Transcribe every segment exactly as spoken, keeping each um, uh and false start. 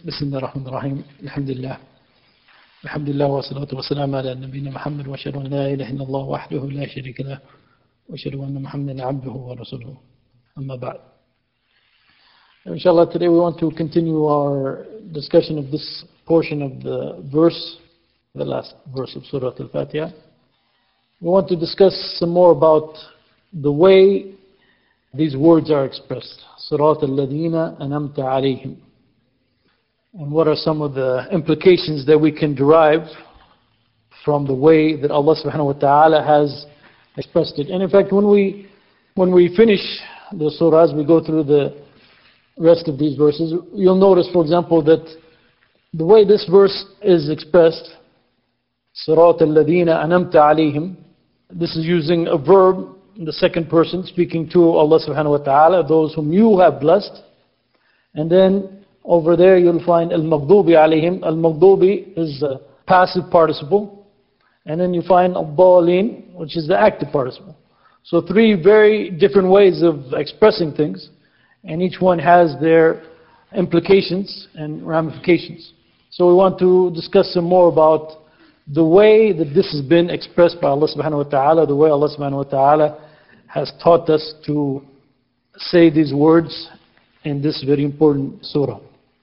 بسم الله الرحمن الرحيم الحمد لله الحمد لله والصلاة والسلام على نبينا محمد وأشهد أن لا إله إلا الله وحده لا شريك له وأشهد أن محمدا عبده ورسوله أما بعد. Inshallah, today we want to continue our discussion of this portion of the verse, the last verse of Surah Al-Fatiha. We want to discuss some more about the way these words are expressed. Surat al-Ladina anamta alayhim. And what are some of the implications that we can derive from the way that Allah subhanahu wa ta'ala has expressed it. And in fact, when we when we finish the surahs, we go through the rest of these verses, you'll notice, for example, that the way this verse is expressed, Surat al-Ladina anamta alayhim, this is using a verb in the second person, speaking to Allah subhanahu wa ta'ala, those whom you have blessed. And then over there you'll find al-maghdubi alayhim. Al-maghdubi is a passive participle. And then you find al-dhalin, which is the active participle. So three very different ways of expressing things, and each one has their implications and ramifications. So we want to discuss some more about the way that this has been expressed by Allah subhanahu wa ta'ala, the way Allah subhanahu wa ta'ala has taught us to say these words in this very important surah.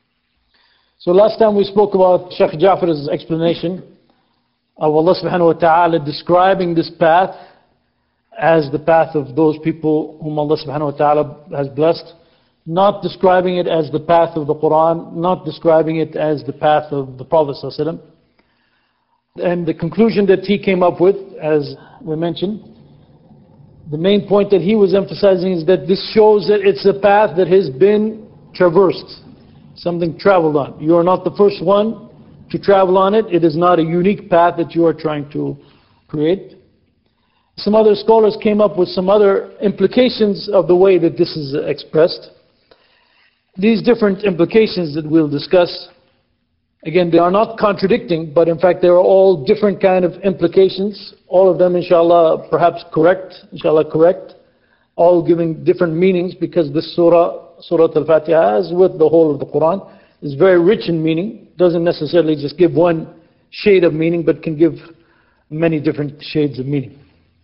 So last time we spoke about Shaykh Ja'far's explanation of Allah subhanahu wa ta'ala describing this path as the path of those people whom Allah subhanahu wa ta'ala has blessed, not describing it as the path of the Quran, not describing it as the path of the Prophet sallallahu alaihi wasallam. And the conclusion that he came up with, as we mentioned, the main point that he was emphasizing is that this shows that it's a path that has been traversed, something traveled on. You are not the first one to travel on it. It is not a unique path that you are trying to create. Some other scholars came up with some other implications of the way that this is expressed. These different implications that we'll discuss, again, they are not contradicting, but in fact they are all different kind of implications. All of them, inshallah, perhaps correct, inshallah correct, all giving different meanings, because this surah, Surah Al-Fatiha, as with the whole of the Quran, is very rich in meaning. Doesn't necessarily just give one shade of meaning, but can give many different shades of meaning.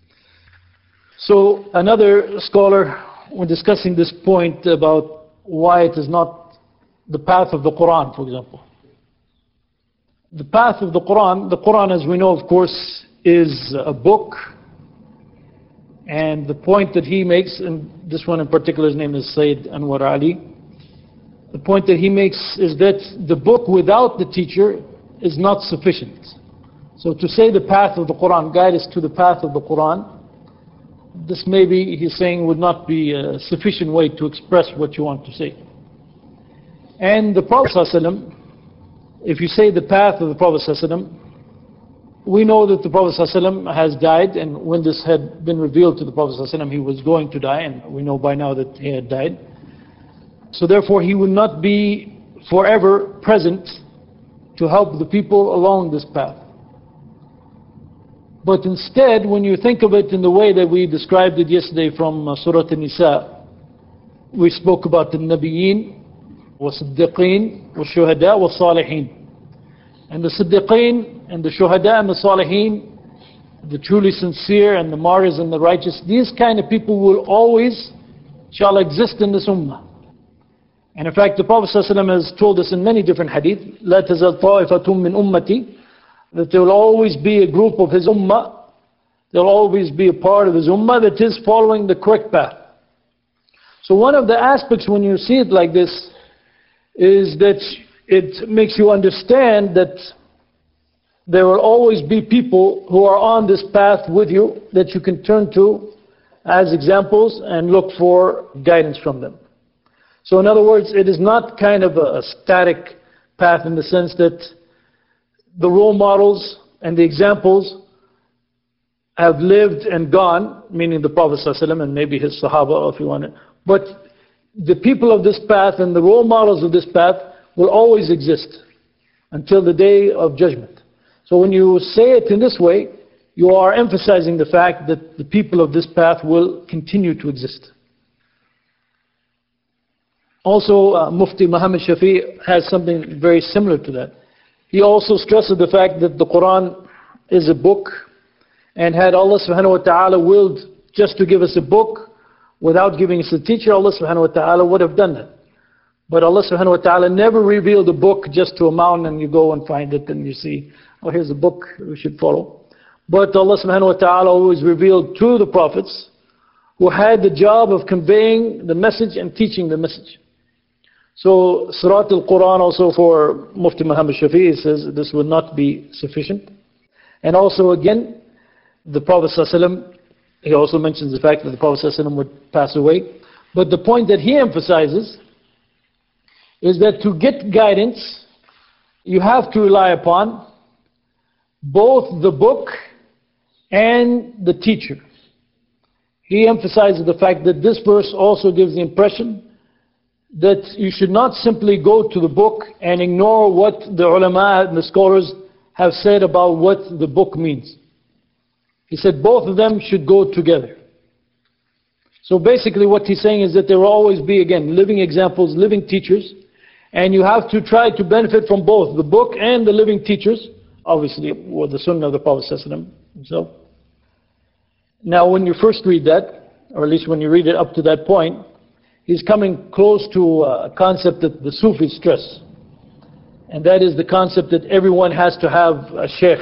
So another scholar, when discussing this point about why it is not the path of the Quran, for example. The path of the Quran, the Quran, as we know, of course, is a book. And the point that he makes, and this one in particular, his name is Sayyid Anwar Ali, the point that he makes is that the book without the teacher is not sufficient. So to say the path of the Quran, guide us to the path of the Quran, this maybe, he's saying, would not be a sufficient way to express what you want to say. And the Prophet ﷺ, if you say the path of the Prophet ﷺ, we know that the Prophet ﷺ has died, and when this had been revealed to the Prophet ﷺ, he was going to die, and we know by now that he had died. So therefore he would not be forever present to help the people along this path. But instead, when you think of it in the way that we described it yesterday from uh, Surah An-Nisa, we spoke about the Nabiyyin, wa-Siddiqeen, wa-Shuhada, wa-Salihin. And the Siddiqeen and the Shuhada and the Salihin, the truly sincere and the martyrs and the righteous, these kind of people will always, shall exist in this ummah. And in fact, the Prophet ﷺ has told us in many different hadith, لا تزال طائفة من أمتي, that there will always be a group of his ummah, there will always be a part of his ummah that is following the correct path. So one of the aspects when you see it like this is that it makes you understand that there will always be people who are on this path with you that you can turn to as examples and look for guidance from them. So in other words, it is not kind of a, a static path in the sense that the role models and the examples have lived and gone, meaning the Prophet ﷺ and maybe his Sahaba, if you want it. But the people of this path and the role models of this path will always exist until the day of judgment. So when you say it in this way, you are emphasizing the fact that the people of this path will continue to exist. Also, uh, Mufti Muhammad Shafi has something very similar to that. He also stresses the fact that the Quran is a book, and had Allah subhanahu wa ta'ala willed just to give us a book without giving us a teacher, Allah subhanahu wa ta'ala would have done that. But Allah subhanahu wa ta'ala never revealed a book just to a mountain and you go and find it and you see, oh, here's a book we should follow. But Allah subhanahu wa ta'ala always revealed to the prophets who had the job of conveying the message and teaching the message. So Surat al-Quran also for Mufti Muhammad Shafi says this will not be sufficient. And also again, the Prophet ﷺ, he also mentions the fact that the Prophet ﷺ would pass away. But the point that he emphasizes is that to get guidance, you have to rely upon both the book and the teacher. He emphasizes the fact that this verse also gives the impression that you should not simply go to the book and ignore what the ulama and the scholars have said about what the book means. He said both of them should go together. So basically what he's saying is that there will always be, again, living examples, living teachers, and you have to try to benefit from both the book and the living teachers, obviously, or the sunnah of the Prophet ﷺ himself. Now when you first read that, or at least when you read it up to that point, he's coming close to a concept that the Sufis stress. And that is the concept that everyone has to have a sheikh.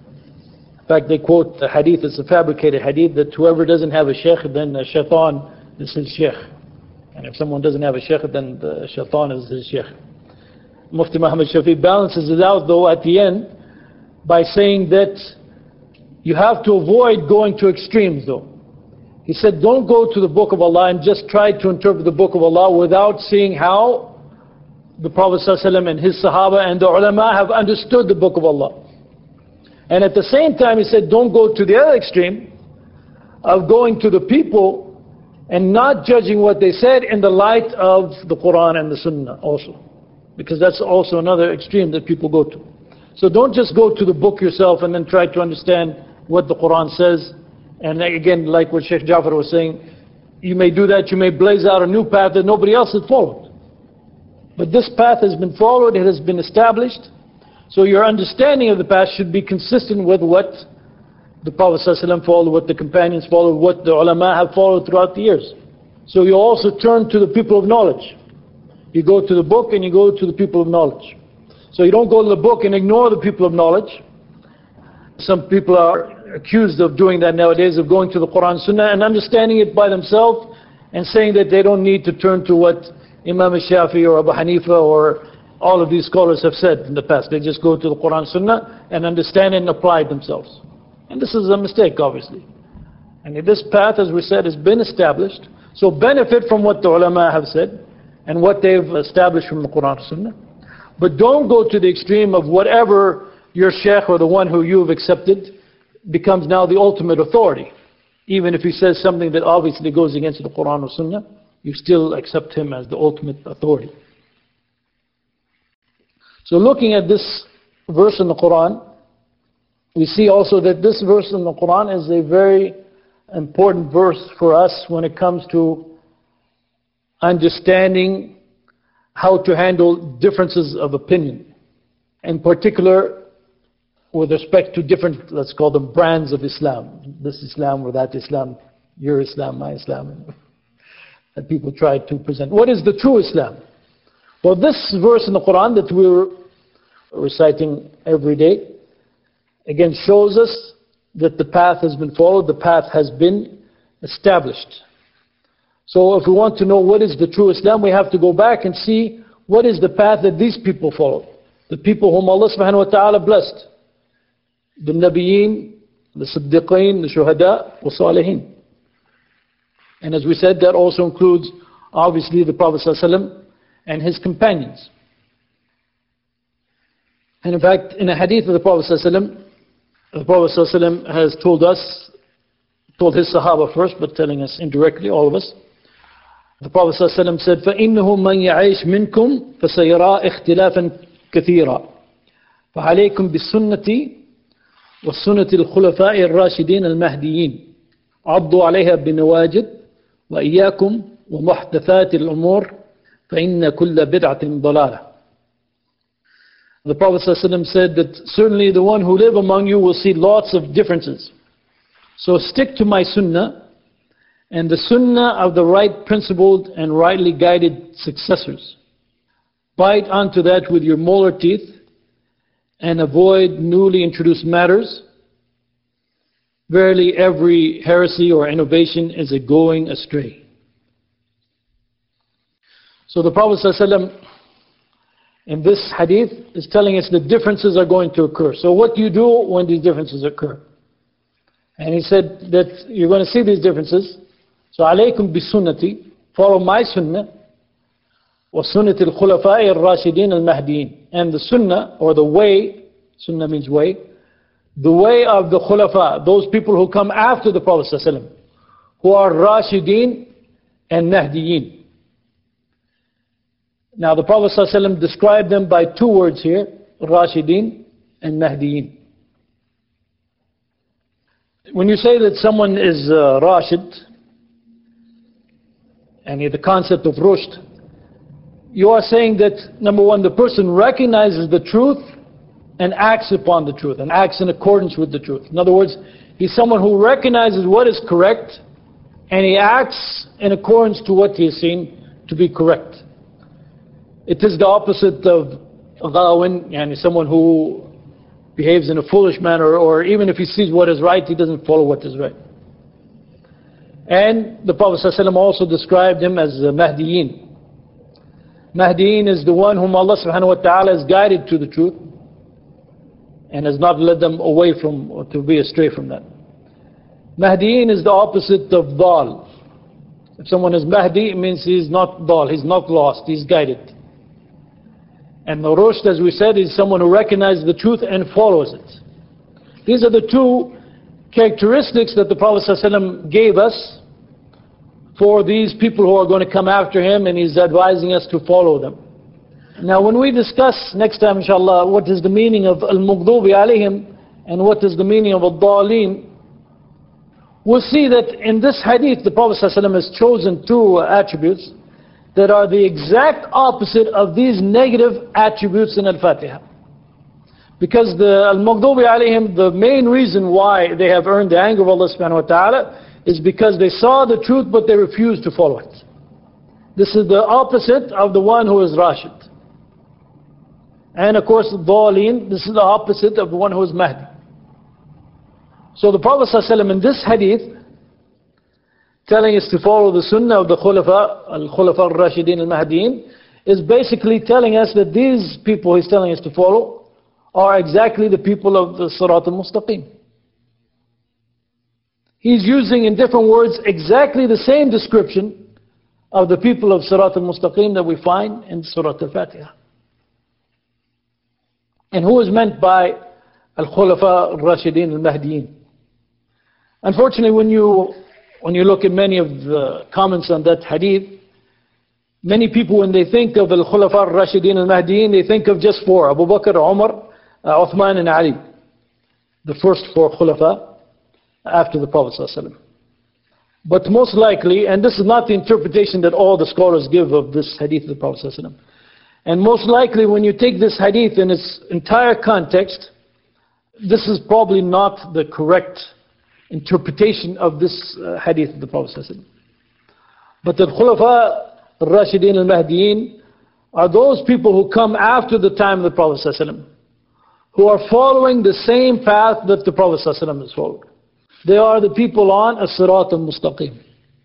In fact, they quote the hadith, it's a fabricated hadith, that whoever doesn't have a sheikh, then a shaitan is his sheikh. And if someone doesn't have a sheikh, then the shaitan is his sheikh. Mufti Muhammad Shafi balances it out though at the end by saying that you have to avoid going to extremes though. He said don't go to the book of Allah and just try to interpret the book of Allah without seeing how the Prophet ﷺ and his Sahaba and the ulama have understood the book of Allah. And at the same time he said don't go to the other extreme of going to the people and not judging what they said in the light of the Quran and the Sunnah also. Because that's also another extreme that people go to. So don't just go to the book yourself and then try to understand what the Quran says. And again, like what Sheikh Jafar was saying, you may do that, you may blaze out a new path that nobody else has followed. But this path has been followed, it has been established. So your understanding of the path should be consistent with what the Prophet ﷺ followed, what the companions followed, what the ulama have followed throughout the years. So you also turn to the people of knowledge. You go to the book and you go to the people of knowledge. So you don't go to the book and ignore the people of knowledge. Some people are accused of doing that nowadays, of going to the Quran Sunnah and understanding it by themselves and saying that they don't need to turn to what Imam Shafi or Abu Hanifa or all of these scholars have said in the past. They just go to the Quran Sunnah and understand and apply it themselves. And this is a mistake, obviously. And this path, as we said, has been established. So benefit from what the ulama have said and what they've established from the Quran Sunnah. But don't go to the extreme of whatever your sheikh or the one who you've accepted becomes now the ultimate authority. Even if he says something that obviously goes against the Quran or Sunnah, you still accept him as the ultimate authority. So looking at this verse in the Quran, we see also that this verse in the Quran is a very important verse for us when it comes to understanding how to handle differences of opinion. In particular, with respect to different, let's call them brands of Islam. This Islam or that Islam, your Islam, my Islam. That people try to present. What is the true Islam? Well, this verse in the Quran that we're reciting every day, again shows us that the path has been followed, the path has been established. So if we want to know what is the true Islam, we have to go back and see what is the path that these people followed. The people whom Allah subhanahu wa ta'ala blessed. The Nabiyeen, the Siddiqeen, the Shuhada, the Salihin. And as we said, that also includes obviously the Prophet ﷺ and his companions. And in fact, in a hadith of the Prophet ﷺ, the Prophet ﷺ has told us, told his Sahaba first, but telling us indirectly, all of us. The Prophet ﷺ said, فَإِنَّهُ مَنْ يَعِيشْ مِنْكُمْ فَسَيَرَى اخْتِلَافًا كَثِيرًا فَعَلَيْكُمْ بِالسُّنَّةِ وَالسُّنَّةِ الْخُلَفَاءِ الرَّاشِدِينَ الْمَهْدِيِّينَ عَضُّوا عَلَيْهَا بِالنَّوَاجِذِ وَإِيَّاكُمْ وَمُحْدَثَاتِ الْأُمُورِ فإن كل بدعة ضلالة. The Prophet ﷺ said that certainly the one who live among you will see lots of differences. So stick to my sunnah and the sunnah of the right principled and rightly guided successors. Bite onto that with your molar teeth and avoid newly introduced matters. Verily every heresy or innovation is a going astray. So the Prophet ﷺ in this hadith is telling us that differences are going to occur. So what do you do when these differences occur? And he said that you're going to see these differences. So alaykum bi sunnati, follow my sunnah, wa sunnati al-khulafa'i al-rashidin al-mahdiin. And the sunnah, or the way, sunnah means way, the way of the khulafa, those people who come after the Prophet ﷺ, who are rashidin and mahdiyin. Now the Prophet ﷺ described them by two words here, rashidin and mahdiyin. When you say that someone is uh, rashid, and the concept of rushd, you are saying that, number one, the person recognizes the truth and acts upon the truth, and acts in accordance with the truth. In other words, he's someone who recognizes what is correct, and he acts in accordance to what he has seen to be correct. It is the opposite of ghawin, yani someone who behaves in a foolish manner, or even if he sees what is right, he doesn't follow what is right. And the Prophet ﷺ also described him as Mahdiyin. Mahdiyin is the one whom Allah subhanahu wa ta'ala has guided to the truth and has not led them away from, or to be astray from that. Mahdiyin is the opposite of Dal. If someone is Mahdi, it means he's not Dal, he's not lost, he's guided. And the Rushd, as we said, is someone who recognizes the truth and follows it. These are the two characteristics that the Prophet ﷺ gave us for these people who are going to come after him, and he's advising us to follow them. Now when we discuss next time inshallah what is the meaning of al-Mughdubi alayhim and what is the meaning of al-Daleen, we'll see that in this hadith the Prophet ﷺ has chosen two attributes that are the exact opposite of these negative attributes in Al-Fatiha. Because the Al-Mughdubi alayhim, the main reason why they have earned the anger of Allah subhanahu wa ta'ala is because they saw the truth but they refused to follow it. This is the opposite of the one who is Rashid. And of course, Dhaleen, this is the opposite of the one who is Mahdi. So the Prophet ﷺ in this hadith, telling us to follow the sunnah of the Khulafa, Al-Khulafa al-Rashidin al-Mahdiin, is basically telling us that these people he's telling us to follow are exactly the people of the Sirat al-Mustaqim. He's using in different words exactly the same description of the people of Sirat al-Mustaqim that we find in Surat al-Fatiha. And who is meant by Al-Khulafa al-Rashidin al-Mahdiin? Unfortunately, when you when you look at many of the comments on that hadith, many people when they think of Al-Khulafa al-Rashidin al-Mahdiin, they think of just four: Abu Bakr, Umar, uh, Uthman and Ali. The first four Khulafa after the Prophet ﷺ. But most likely, and this is not the interpretation that all the scholars give of this hadith of the Prophet ﷺ, and most likely when you take this hadith in its entire context, this is probably not the correct interpretation of this uh, hadith of the Prophet ﷺ. But the Khulafa al-Rashidin al-Mahdiin are those people who come after the time of the Prophet ﷺ, who are following the same path that the Prophet ﷺ has followed. They are the people on as-Sirat al-Mustaqim.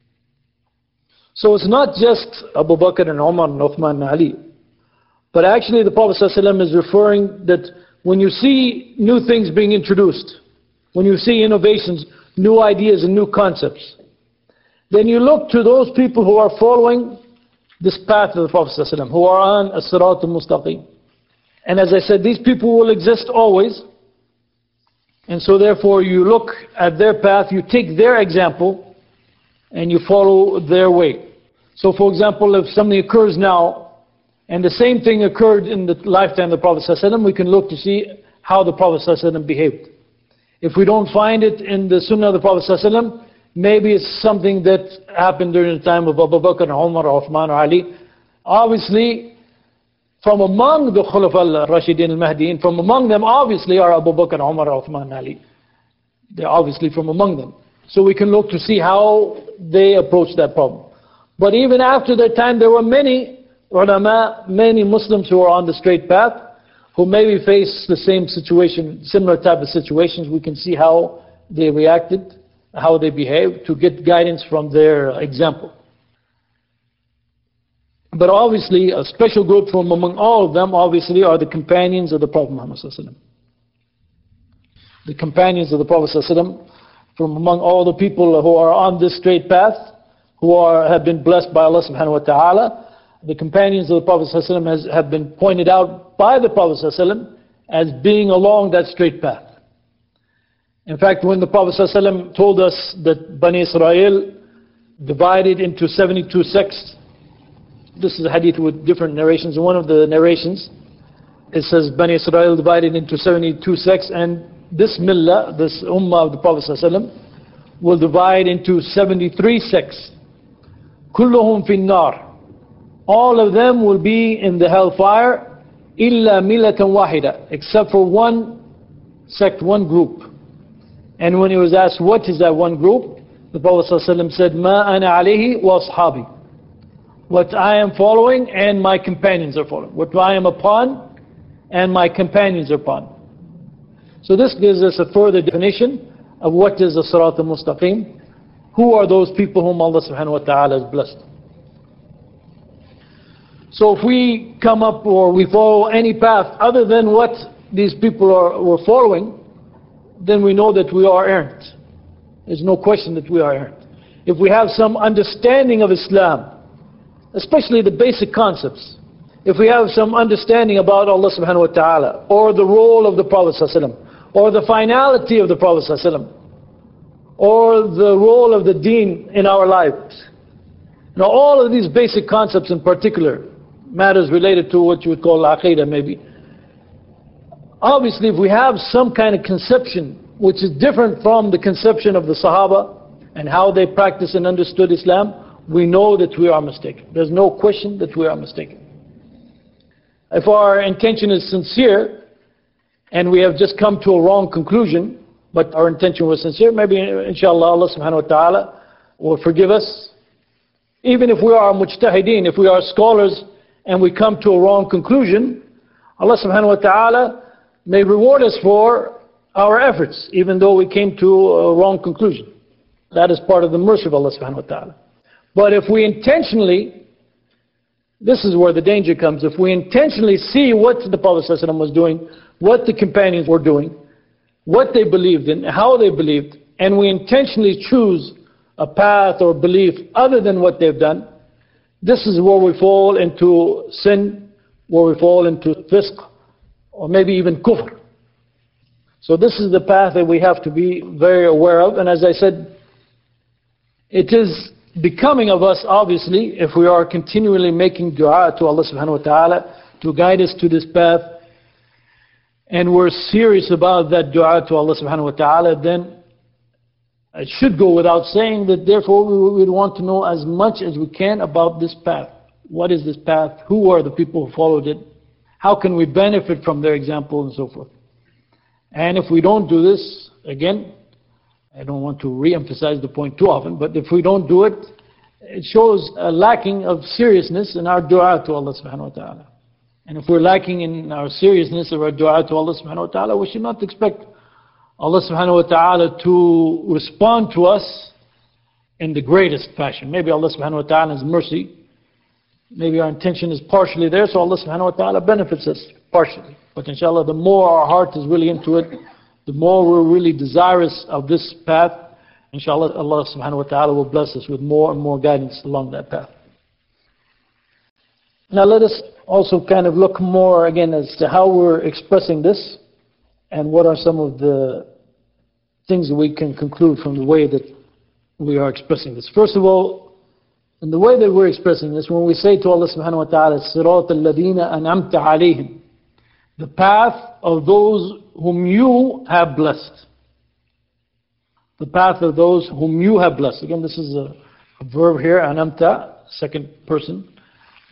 So it's not just Abu Bakr and Umar and Uthman and Ali, but actually the Prophet ﷺ is referring that when you see new things being introduced, when you see innovations, new ideas and new concepts, then you look to those people who are following this path of the Prophet ﷺ, who are on as-Sirat al-Mustaqim. And as I said, these people will exist always. And so therefore you look at their path, you take their example, and you follow their way. So for example, if something occurs now, and the same thing occurred in the lifetime of the Prophet ﷺ, we can look to see how the Prophet ﷺ behaved. If we don't find it in the Sunnah of the Prophet ﷺ, maybe it's something that happened during the time of Abu Bakr, Umar, Uthman, or Ali, Obviously, from among the Khulafa al-Rashidin al-Mahdiin, from among them obviously are Abu Bakr, Umar, Uthman, Ali. They're obviously from among them. So we can look to see how they approach that problem. But even after their time, there were many ulama, many Muslims who are on the straight path, who maybe face the same situation, similar type of situations. We can see how they reacted, how they behaved, to get guidance from their example. But obviously, a special group from among all of them, obviously, are the companions of the Prophet Muhammad sallallahu alaihi wasallam. The companions of the Prophet sallallahu alaihi wasallam, from among all the people who are on this straight path, who are have been blessed by Allah subhanahu wa ta'ala, the companions of the Prophet sallallahu alaihi wasallam has, have been pointed out by the Prophet sallallahu alaihi wasallam as being along that straight path. In fact, when the Prophet sallallahu alaihi wasallam told us that Bani Israel divided into seventy-two sects, this is a hadith with different narrations. In one of the narrations, it says Bani Israel divided into seventy-two sects, and this millah, this ummah of the Prophet ﷺ, will divide into seventy-three sects. Kulluhum fin nar. All of them will be in the hellfire, illa millatan wahida, except for one sect, one group. And when he was asked, what is that one group? The Prophet ﷺ said, Ma ana alayhi wa ashabi. What I am following and my companions are following. What I am upon and my companions are upon. So this gives us a further definition of what is the Sirat al-Mustaqim. Who are those people whom Allah subhanahu wa ta'ala has blessed? So if we come up or we follow any path other than what these people are were following, then we know that we are errant. There's no question that we are errant. If we have some understanding of Islam, especially the basic concepts, if we have some understanding about Allah subhanahu wa ta'ala, or the role of the Prophet sallallahu alaihi wasallam, or the finality of the Prophet sallallahu alaihi wasallam, or the role of the deen in our lives. Now all of these basic concepts in particular, matters related to what you would call aqidah maybe. Obviously if we have some kind of conception which is different from the conception of the Sahaba and how they practiced and understood Islam, we know that we are mistaken. There's no question that we are mistaken. If our intention is sincere and we have just come to a wrong conclusion, but our intention was sincere, maybe inshallah Allah subhanahu wa ta'ala will forgive us. Even if we are mujtahideen, if we are scholars and we come to a wrong conclusion, Allah subhanahu wa ta'ala may reward us for our efforts, even though we came to a wrong conclusion. That is part of the mercy of Allah subhanahu wa ta'ala. But if we intentionally, this is where the danger comes, if we intentionally see what the Prophet ﷺ was doing, what the companions were doing, what they believed in, how they believed, and we intentionally choose a path or belief other than what they've done, this is where we fall into sin, where we fall into fisq, or maybe even kufr. So this is the path that we have to be very aware of, and as I said, it is becoming of us, obviously, if we are continually making dua to Allah subhanahu wa ta'ala to guide us to this path, and we're serious about that dua to Allah subhanahu wa ta'ala, then it should go without saying that therefore we would want to know as much as we can about this path. What is this path? Who are the people who followed it? How can we benefit from their example and so forth? And if we don't do this, again, I don't want to re-emphasize the point too often, but if we don't do it, it shows a lacking of seriousness in our dua to Allah subhanahu wa ta'ala. And if we're lacking in our seriousness of our dua to Allah subhanahu wa ta'ala, we should not expect Allah subhanahu wa ta'ala to respond to us in the greatest fashion. Maybe Allah subhanahu wa ta'ala's mercy, maybe our intention is partially there, so Allah subhanahu wa ta'ala benefits us partially. But inshallah, the more our heart is really into it, the more we're really desirous of this path, inshallah, Allah subhanahu wa ta'ala will bless us with more and more guidance along that path. Now let us also kind of look more again as to how we're expressing this and what are some of the things that we can conclude from the way that we are expressing this. First of all, in the way that we're expressing this, when we say to Allah subhanahu wa ta'ala, Sirat al-ladina an'amta alayhim, the path of those whom you have blessed. The path of those whom you have blessed. Again, this is a, a verb here, anamta, second person.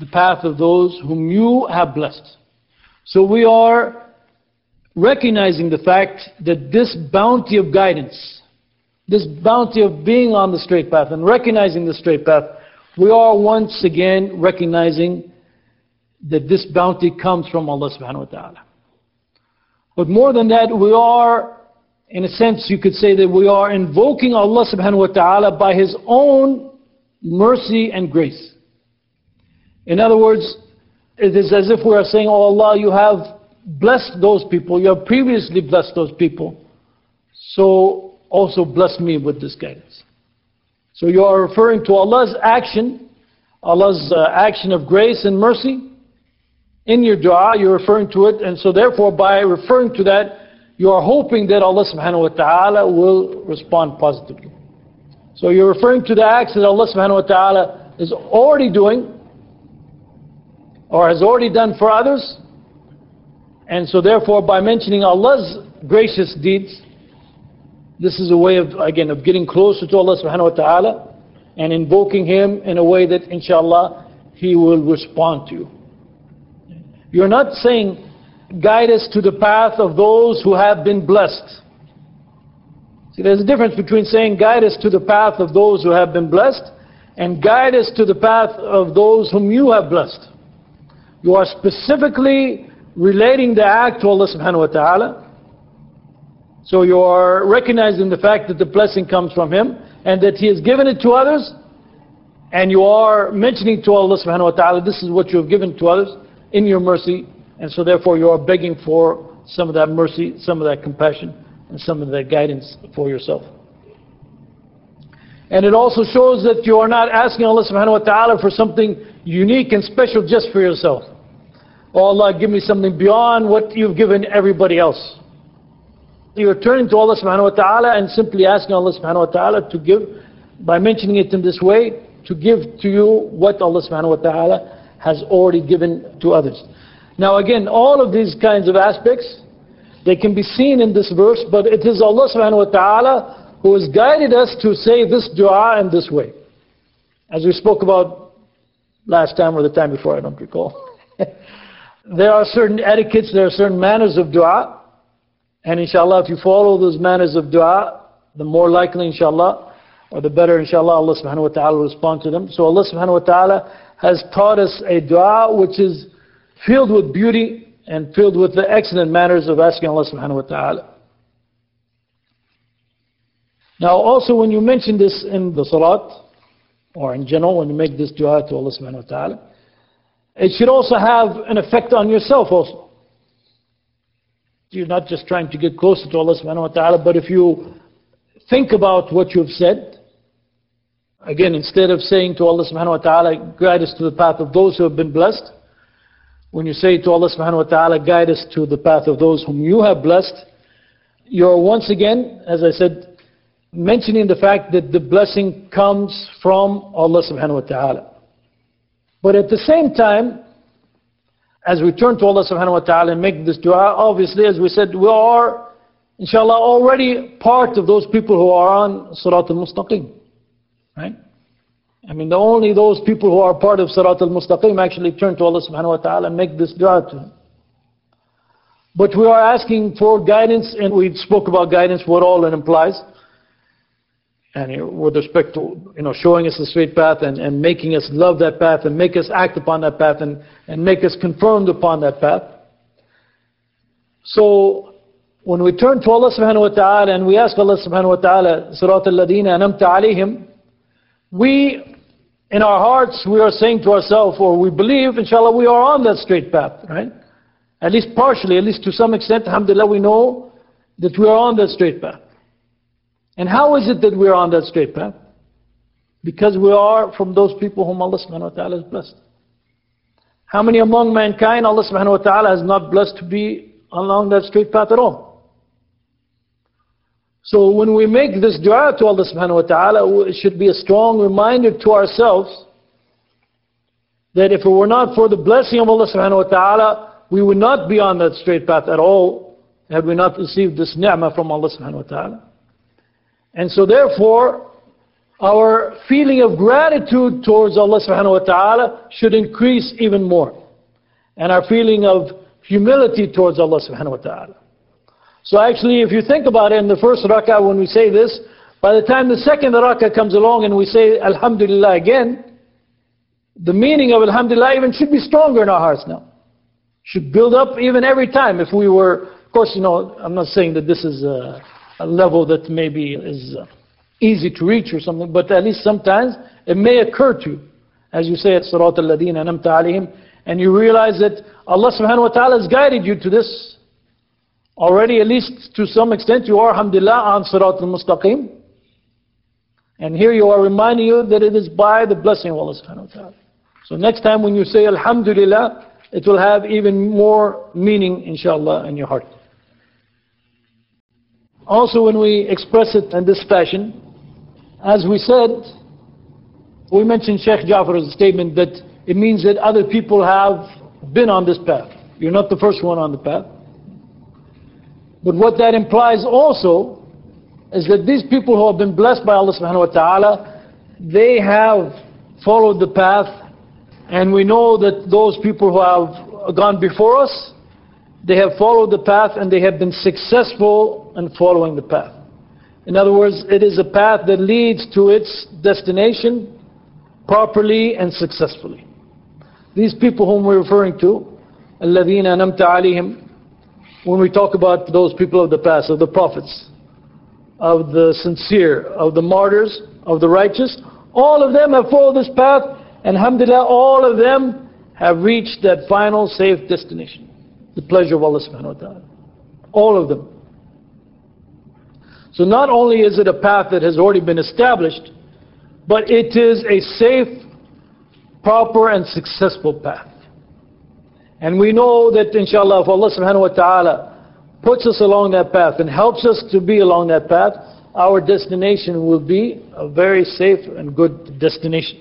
the path of those whom you have blessed. So we are recognizing the fact that this bounty of guidance, this bounty of being on the straight path and recognizing the straight path, we are once again recognizing that this bounty comes from Allah subhanahu wa ta'ala. But more than that, we are, in a sense, you could say that we are invoking Allah subhanahu wa ta'ala by His own mercy and grace. In other words, it is as if we are saying, oh Allah, you have blessed those people, you have previously blessed those people, so also bless me with this guidance. So you are referring to Allah's action, Allah's uh, action of grace and mercy. In your dua, you're referring to it, and so therefore by referring to that, you are hoping that Allah subhanahu wa ta'ala will respond positively. So you're referring to the acts that Allah subhanahu wa ta'ala is already doing, or has already done for others, and so therefore by mentioning Allah's gracious deeds, this is a way of, again, of getting closer to Allah subhanahu wa ta'ala and invoking Him in a way that inshallah He will respond to you. You're not saying, guide us to the path of those who have been blessed. See, there's a difference between saying, guide us to the path of those who have been blessed, and guide us to the path of those whom you have blessed. You are specifically relating the act to Allah subhanahu wa ta'ala. So you are recognizing the fact that the blessing comes from Him, and that He has given it to others, and you are mentioning to Allah subhanahu wa ta'ala, this is what you have given to others in your mercy, and so therefore you are begging for some of that mercy, some of that compassion, and some of that guidance for yourself. And it also shows that you are not asking Allah subhanahu wa ta'ala for something unique and special just for yourself. Oh Allah, give me something beyond what you've given everybody else. You're turning to Allah subhanahu wa ta'ala and simply asking Allah subhanahu wa ta'ala to give, by mentioning it in this way, to give to you what Allah subhanahu wa ta'ala has already given to others. Now again, all of these kinds of aspects, they can be seen in this verse, but it is Allah subhanahu wa ta'ala who has guided us to say this dua in this way. As we spoke about last time or the time before, I don't recall. There are certain etiquettes, there are certain manners of dua, and inshallah if you follow those manners of dua, the more likely inshallah, or the better inshallah, Allah subhanahu wa ta'ala will respond to them. So Allah subhanahu wa ta'ala has taught us a dua which is filled with beauty and filled with the excellent manners of asking Allah subhanahu wa ta'ala. Now also when you mention this in the salat, or in general when you make this dua to Allah subhanahu wa ta'ala, it should also have an effect on yourself also. You're not just trying to get closer to Allah subhanahu wa ta'ala, but if you think about what you've said, again, instead of saying to Allah subhanahu wa ta'ala, guide us to the path of those who have been blessed, when you say to Allah subhanahu wa ta'ala, guide us to the path of those whom you have blessed, you're once again, as I said, mentioning the fact that the blessing comes from Allah subhanahu wa ta'ala. But at the same time, as we turn to Allah subhanahu wa ta'ala and make this dua, obviously as we said, we are inshallah already part of those people who are on Sirat al-Mustaqim. Right? I mean, the only those people who are part of Sirat al-Mustaqim actually turn to Allah subhanahu wa ta'ala and make this dua to Him. But we are asking for guidance, and we spoke about guidance, what all it implies. And with respect to, you know, showing us the straight path and, and making us love that path and make us act upon that path and, and make us confirmed upon that path. So when we turn to Allah subhanahu wa ta'ala and we ask Allah subhanahu wa ta'ala, Sirat al-Ladina anamta alayhim, we, in our hearts, we are saying to ourselves, or we believe, inshallah, we are on that straight path, right? At least partially, at least to some extent, alhamdulillah, we know that we are on that straight path. And how is it that we are on that straight path? Because we are from those people whom Allah subhanahu wa ta'ala has blessed. How many among mankind Allah subhanahu wa ta'ala has not blessed to be along that straight path at all? So when we make this dua to Allah subhanahu wa ta'ala, it should be a strong reminder to ourselves that if it were not for the blessing of Allah subhanahu wa ta'ala, we would not be on that straight path at all, had we not received this ni'mah from Allah subhanahu wa ta'ala. And so therefore, our feeling of gratitude towards Allah subhanahu wa ta'ala should increase even more. And our feeling of humility towards Allah subhanahu wa ta'ala. So actually, if you think about it, in the first rak'ah when we say this, by the time the second rak'ah comes along and we say Alhamdulillah again, the meaning of Alhamdulillah even should be stronger in our hearts now. Should build up even every time. If we were, of course, you know, I'm not saying that this is a, a level that maybe is uh, easy to reach or something, but at least sometimes it may occur to you. As you say at Sirat al-Ladina anamta alayhim, and you realize that Allah subhanahu wa ta'ala has guided you to this. Already, at least to some extent, you are, alhamdulillah, on Sirat al-Mustaqim. And here you are reminding you that it is by the blessing of Allah subhanahu wa ta'ala. So next time when you say Alhamdulillah, it will have even more meaning, inshallah, in your heart. Also, when we express it in this fashion, as we said, we mentioned Sheikh Ja'far's statement that it means that other people have been on this path. You're not the first one on the path. But what that implies also is that these people who have been blessed by Allah subhanahu wa ta'ala, they have followed the path, and we know that those people who have gone before us, they have followed the path and they have been successful in following the path. In other words, it is a path that leads to its destination properly and successfully. These people whom we're referring to, الَّذِينَ أَنَمْتَ عَلَيْهِمْ, when we talk about those people of the past, of the prophets, of the sincere, of the martyrs, of the righteous, all of them have followed this path, and alhamdulillah, all of them have reached that final safe destination, the pleasure of Allah subhanahu wa ta'ala. All of them. So not only is it a path that has already been established, but it is a safe, proper and successful path. And we know that inshallah, if Allah subhanahu wa ta'ala puts us along that path and helps us to be along that path, our destination will be a very safe and good destination.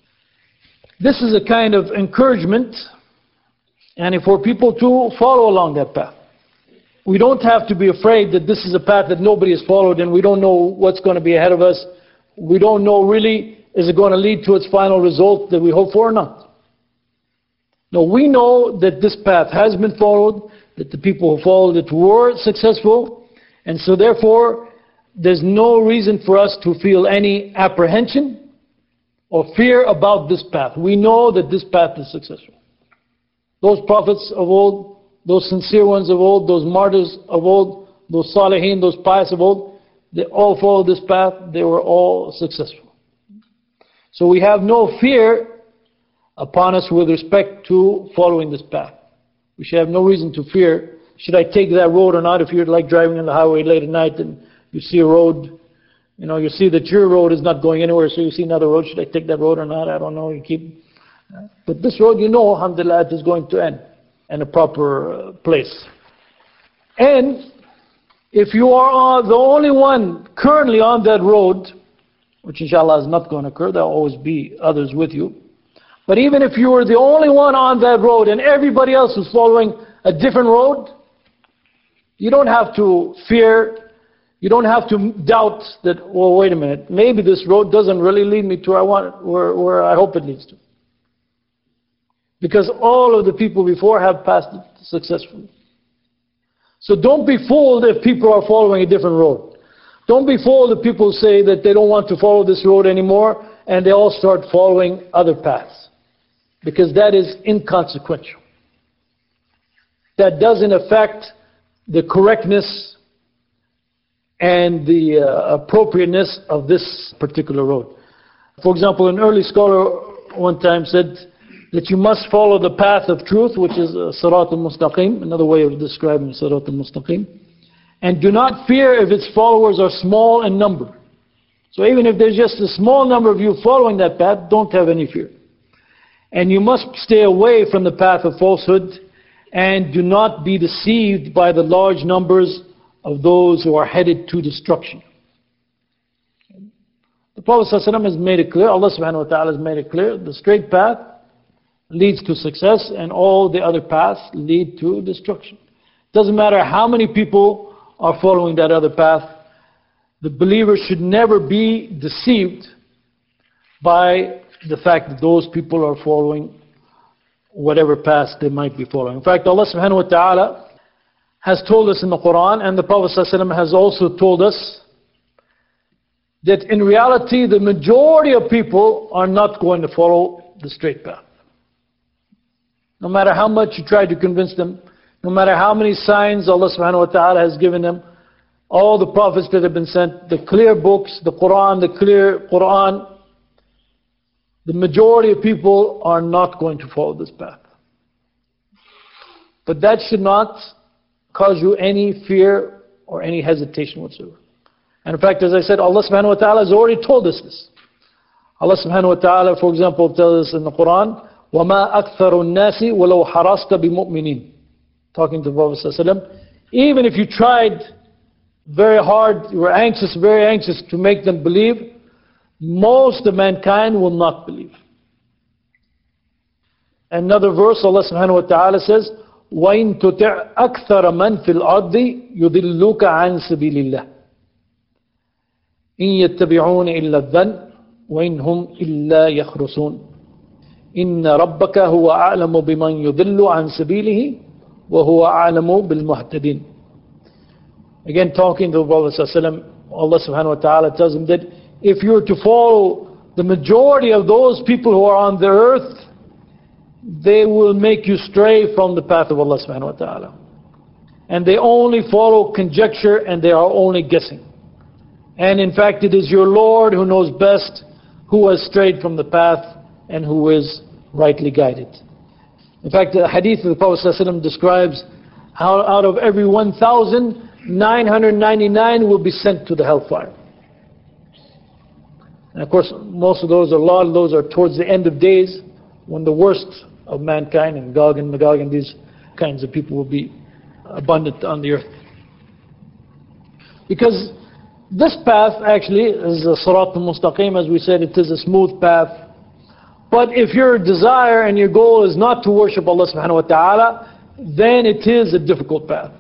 This is a kind of encouragement, and for people to follow along that path. We don't have to be afraid that this is a path that nobody has followed and we don't know what's going to be ahead of us. We don't know really, is it going to lead to its final result that we hope for or not. No, we know that this path has been followed, that the people who followed it were successful, and so therefore there's no reason for us to feel any apprehension or fear about this path. We know that this path is successful. Those prophets of old, those sincere ones of old, those martyrs of old, those salihin, those pious of old, they all followed this path, they were all successful. So we have no fear upon us with respect to following this path. We should have no reason to fear, should I take that road or not? If you're like driving on the highway late at night and you see a road, you know, you see that your road is not going anywhere, so you see another road, should I take that road or not? I don't know, you keep... But this road, you know, alhamdulillah, it is going to end in a proper uh, place. And if you are the only one currently on that road, which inshallah is not going to occur, there will always be others with you. But even if you were the only one on that road and everybody else was following a different road, you don't have to fear, you don't have to doubt that, well, wait a minute, maybe this road doesn't really lead me to where I want, where, where I hope it leads to. Because all of the people before have passed it successfully. So don't be fooled if people are following a different road. Don't be fooled if people say that they don't want to follow this road anymore and they all start following other paths. Because that is inconsequential. That doesn't affect the correctness and the uh, appropriateness of this particular road. For example, an early scholar one time said that you must follow the path of truth, which is uh, Sirat al-Mustaqim, another way of describing Sirat al-Mustaqim. And do not fear if its followers are small in number. So even if there's just a small number of you following that path, don't have any fear. And you must stay away from the path of falsehood, and do not be deceived by the large numbers of those who are headed to destruction. The Prophet ﷺ has made it clear, Allah subhanahu wa ta'ala has made it clear, the straight path leads to success and all the other paths lead to destruction. Doesn't matter how many people are following that other path, the believer should never be deceived by the fact that those people are following whatever path they might be following. In fact, Allah subhanahu wa ta'ala has told us in the Quran, and the Prophet ﷺ has also told us, that in reality the majority of people are not going to follow the straight path. No matter how much you try to convince them, no matter how many signs Allah subhanahu wa ta'ala has given them, all the prophets that have been sent, the clear books, the Quran, the clear Quran, the majority of people are not going to follow this path. But that should not cause you any fear or any hesitation whatsoever. And in fact, as I said, Allah subhanahu wa ta'ala has already told us this. Allah subhanahu wa ta'ala, for example, tells us in the Quran, وَمَا أَكْثَرُ النَّاسِ وَلَوْ حَرَصْتَ بِمُؤْمِنِينَ. Talking to the Prophet ﷺ, even if you tried very hard, you were anxious, very anxious to make them believe, most of mankind will not believe. Another verse, Allah subhanahu wa ta'ala says, وَإِن تُطِعْ أَكْثَرَ مَنْ فِي الْأَرْضِ يُضِلُّكَ عَنْ سَبِيلِ اللَّهِ إِن يَتَّبِعُونَ إِلَّا الظَّنَّ وَإِنْ هُمْ إِلَّا يَخْرُصُونَ إِنَّ رَبَّكَ هُوَ أَعْلَمُ بِمَنْ يُضِلُّ عَنْ سَبِيلِهِ وَهُوَ أَعْلَمُ بِالْمُهْتَدِينَ. Again, talking to the Prophet ﷺ, Allah subhanahu wa ta'ala tells him that if you were to follow the majority of those people who are on the earth, they will make you stray from the path of Allah subhanahu wa ta'ala. And they only follow conjecture and they are only guessing. And in fact, it is your Lord who knows best who has strayed from the path and who is rightly guided. In fact, the hadith of the Prophet ﷺ describes how out of every one thousand, nine hundred ninety-nine will be sent to the hellfire. And of course, most of those, a lot of those are towards the end of days, when the worst of mankind, and Gog and Magog and these kinds of people will be abundant on the earth. Because this path actually is a Sirat al-Mustaqim, as we said, it is a smooth path. But if your desire and your goal is not to worship Allah subhanahu wa ta'ala, then it is a difficult path.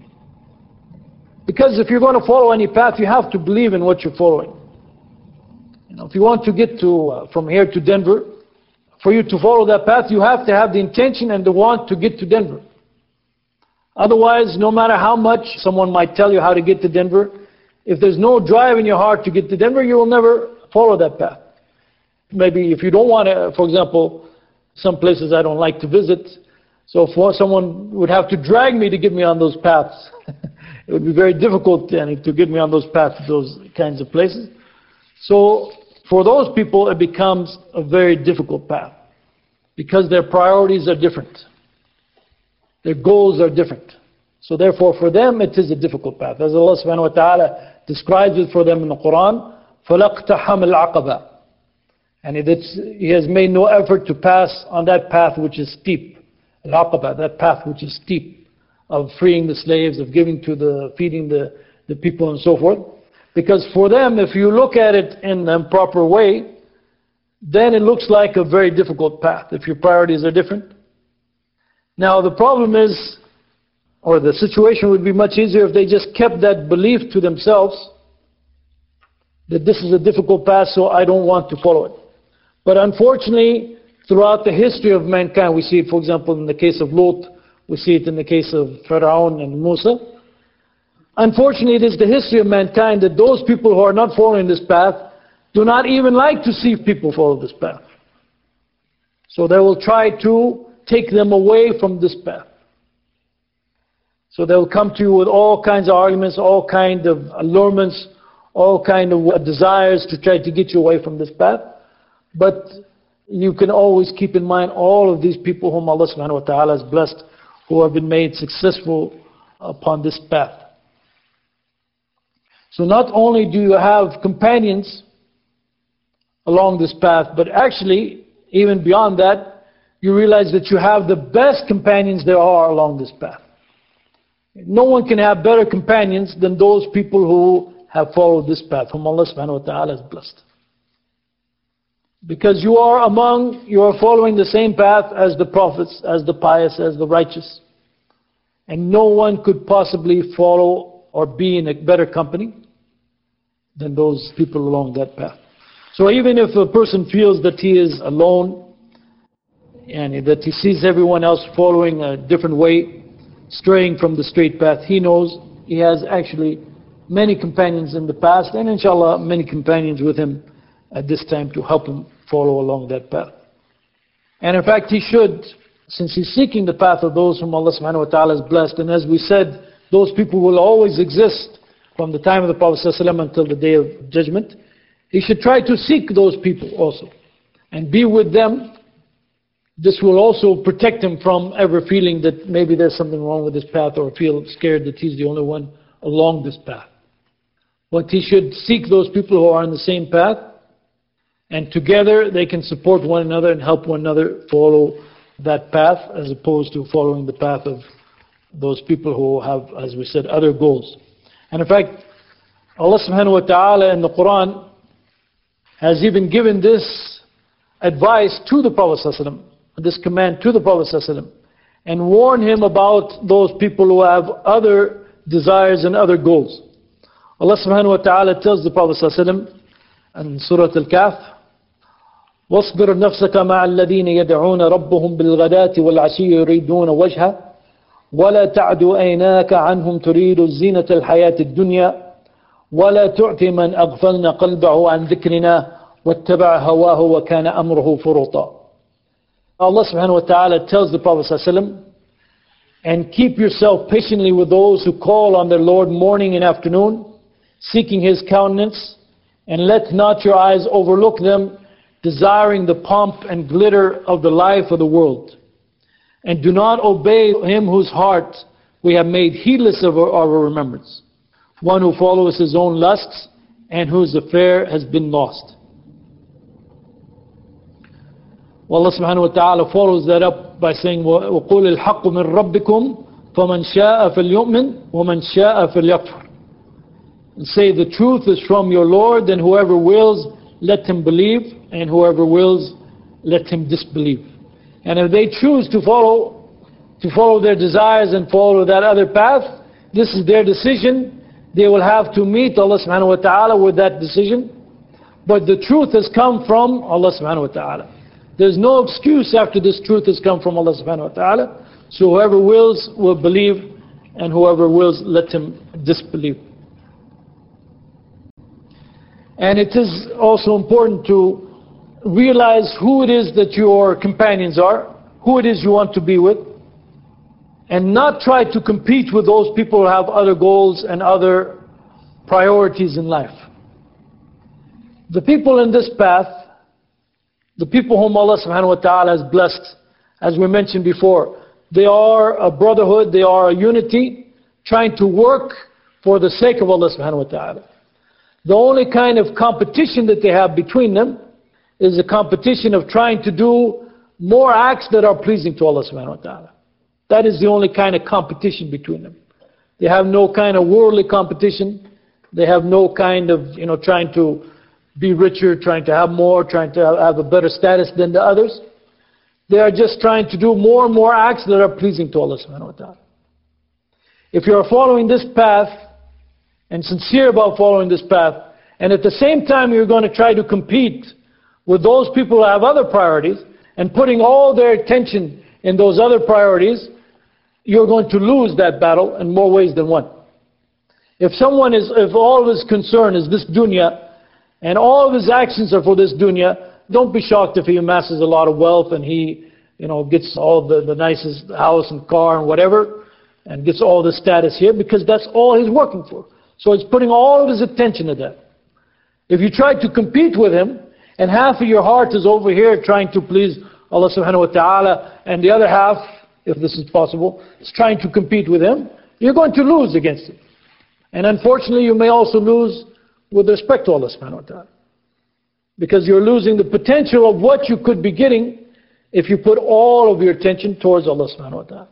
Because if you're going to follow any path, you have to believe in what you're following. You know, if you want to get to uh, from here to Denver, for you to follow that path, you have to have the intention and the want to get to Denver. Otherwise, no matter how much someone might tell you how to get to Denver, if there's no drive in your heart to get to Denver, you will never follow that path. Maybe if you don't want to, for example, some places I don't like to visit, so for someone would have to drag me to get me on those paths. It would be very difficult and to get me on those paths, those kinds of places. So for those people, it becomes a very difficult path because their priorities are different. Their goals are different. So therefore, for them, it is a difficult path. As Allah subhanahu wa ta'ala describes it for them in the Quran, فَلَقْتَحَمَ الْعَقَبَةِ. And He has made no effort to pass on that path which is steep. Al-Aqaba, that path which is steep, of freeing the slaves, of giving to the, feeding the, the people and so forth. Because for them, if you look at it in an improper way, then it looks like a very difficult path, if your priorities are different. Now the problem is, or the situation would be much easier if they just kept that belief to themselves, that this is a difficult path, so I don't want to follow it. But unfortunately, throughout the history of mankind, we see it, for example, in the case of Lot, we see it in the case of Pharaoh and Musa. Unfortunately, it is the history of mankind that those people who are not following this path do not even like to see people follow this path. So they will try to take them away from this path. So they will come to you with all kinds of arguments, all kinds of allurements, all kinds of desires to try to get you away from this path. But you can always keep in mind all of these people whom Allah subhanahu wa ta'ala has blessed, who have been made successful upon this path. So not only do you have companions along this path, but actually, even beyond that, you realize that you have the best companions there are along this path. No one can have better companions than those people who have followed this path, whom Allah subhanahu wa ta'ala has blessed. Because you are among, you are following the same path as the prophets, as the pious, as the righteous. And no one could possibly follow or be in a better company than those people along that path. So even if a person feels that he is alone, and that he sees everyone else following a different way, straying from the straight path, he knows he has actually many companions in the past, and inshallah many companions with him at this time to help him follow along that path. And in fact he should, since he's seeking the path of those whom Allah subhanahu wa ta'ala has blessed, and as we said, those people will always exist from the time of the Prophet ﷺ until the day of judgment. He should try to seek those people also and be with them. This will also protect him from ever feeling that maybe there's something wrong with this path, or feel scared that he's the only one along this path. But he should seek those people who are on the same path, and together they can support one another and help one another follow that path, as opposed to following the path of those people who have, as we said, other goals. And in fact, Allah subhanahu wa ta'ala in the Quran has even given this advice to the Prophet ﷺ, this command to the Prophet ﷺ, and warn him about those people who have other desires and other goals. Allah subhanahu wa ta'ala tells the Prophet ﷺ in Surah Al-Kahf, وَاصْبِرْ نَفْسَكَ مَعَ الَّذِينَ يَدْعُونَ رَبَّهُمْ بِالْغَدَاةِ وَالْعَشِيِّ يُرِيدُونَ وَجْهَهُ وَلَا تَعْدُ عَيْنَاكَ عَنْهُمْ تُرِيدُ الزِّينَةَ الْحَيَاةِ الدُّنْيَا وَلَا تُعْتِ مَنْ أَغْفَلْنَا قَلْبَهُ عَنْ ذِكْرِنَا وَاتَّبَعَ هَوَاهُ وَكَانَ أَمْرُهُ فُرُطًا. Allah subhanahu wa ta'ala tells the Prophet ﷺ, and keep yourself patiently with those who call on their Lord morning and afternoon, seeking His countenance, and let not your eyes overlook them, desiring the pomp and glitter of the life of the world. And do not obey him whose heart we have made heedless of our, our remembrance, one who follows his own lusts and whose affair has been lost. Well, Allah subhanahu wa ta'ala follows that up by saying, وَقُولِ الْحَقُّ مِنْ رَبِّكُمْ فَمَنْ شَاءَ فَلْيُؤْمِنْ وَمَنْ شَاءَ فَلْيَكْفُرْ. And say, the truth is from your Lord, and whoever wills, let him believe, and whoever wills, let him disbelieve. And if they choose to follow, to follow their desires and follow that other path, this is their decision. They will have to meet Allah subhanahu wa ta'ala with that decision. But the truth has come from Allah subhanahu wa ta'ala. There's no excuse after this truth has come from Allah subhanahu wa ta'ala. So whoever wills will believe, and whoever wills, let him disbelieve. And it is also important to realize who it is that your companions are, who it is you want to be with, and not try to compete with those people who have other goals and other priorities in life. The people in this path, the people whom Allah subhanahu wa ta'ala has blessed, as we mentioned before, they are a brotherhood, they are a unity, trying to work for the sake of Allah subhanahu wa ta'ala. The only kind of competition that they have between them is a competition of trying to do more acts that are pleasing to Allah subhanahu wa ta'ala. That is the only kind of competition between them. They have no kind of worldly competition. They have no kind of, you know, trying to be richer, trying to have more, trying to have a better status than the others. They are just trying to do more and more acts that are pleasing to Allah subhanahu wa ta'ala. If you are following this path, and sincere about following this path, and at the same time you're going to try to compete with those people who have other priorities, and putting all their attention in those other priorities, you're going to lose that battle in more ways than one. If someone is, if all of his concern is this dunya, and all of his actions are for this dunya, don't be shocked if he amasses a lot of wealth and he, you know, gets all the, the nicest house and car and whatever, and gets all the status here, because that's all he's working for. So he's putting all of his attention to that. If you try to compete with him, and half of your heart is over here trying to please Allah subhanahu wa ta'ala, and the other half, if this is possible, is trying to compete with him, you're going to lose against him. And unfortunately, you may also lose with respect to Allah subhanahu wa ta'ala. Because you're losing the potential of what you could be getting if you put all of your attention towards Allah subhanahu wa ta'ala.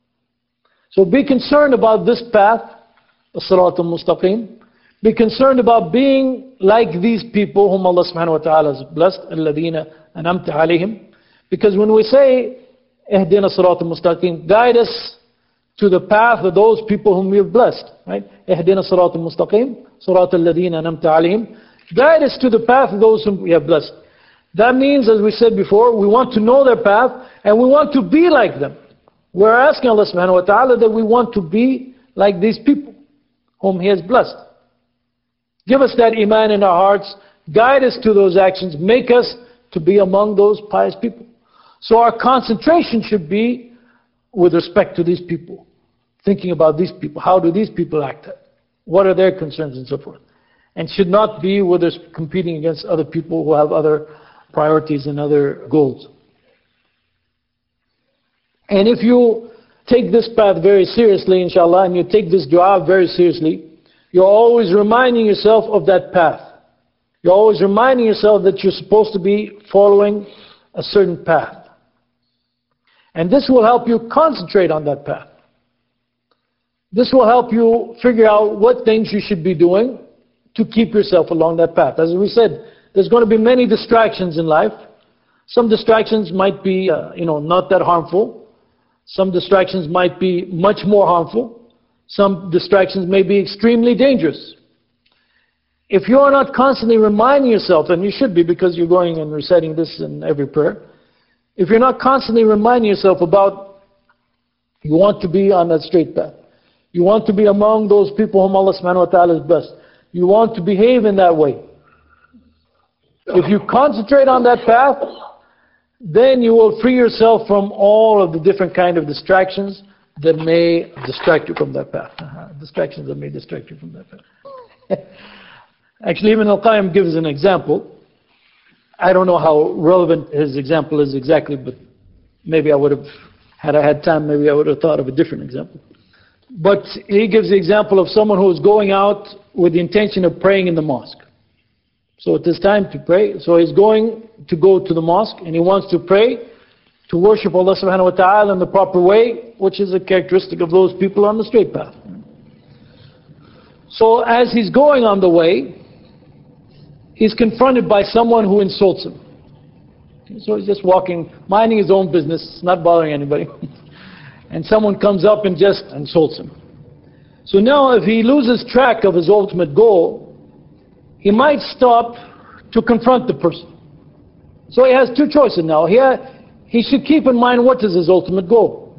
So be concerned about this path, as-sirat al-mustaqim. Be concerned about being like these people whom Allah subhanahu wa ta'ala has blessed, الَّذِينَ أَنَمْتَ عَلَيْهِمْ. Because when we say, اهدنا الصراط المستقيم, guide us to the path of those people whom we have blessed, right? اهدنا الصراط المستقيم, صراط الذين أنعمت عليهم. Guide us to the path of those whom we have blessed. That means, as we said before, we want to know their path and we want to be like them. We're asking Allah subhanahu wa ta'ala that we want to be like these people whom He has blessed. Give us that iman in our hearts, guide us to those actions, make us to be among those pious people. So our concentration should be with respect to these people, thinking about these people. How do these people act? What are their concerns and so forth? And should not be with us competing against other people who have other priorities and other goals. And if you take this path very seriously, inshallah, and you take this dua very seriously, you're always reminding yourself of that path. You're always reminding yourself that you're supposed to be following a certain path. And this will help you concentrate on that path. This will help you figure out what things you should be doing to keep yourself along that path. As we said, there's going to be many distractions in life. Some distractions might be, uh, you know, not that harmful. Some distractions might be much more harmful. Some distractions may be extremely dangerous. If you are not constantly reminding yourself, and you should be because you're going and reciting this in every prayer, if you're not constantly reminding yourself about you want to be on that straight path, you want to be among those people whom Allah subhanahu wa ta'ala has blessed, you want to behave in that way. If you concentrate on that path, then you will free yourself from all of the different kind of distractions that may distract you from that path. Uh-huh. Distractions that may distract you from that path. Actually, Ibn al-Qayyim gives an example. I don't know how relevant his example is exactly, but maybe I would have, had I had time, maybe I would have thought of a different example. But he gives the example of someone who is going out with the intention of praying in the mosque. So it is time to pray. So he's going to go to the mosque and he wants to pray, to worship Allah subhanahu wa ta'ala in the proper way, which is a characteristic of those people on the straight path. So as he's going on the way, he's confronted by someone who insults him. So he's just walking, minding his own business, not bothering anybody. And someone comes up and just insults him. So now if he loses track of his ultimate goal, he might stop to confront the person. So he has two choices now. He, ha he should keep in mind what is his ultimate goal.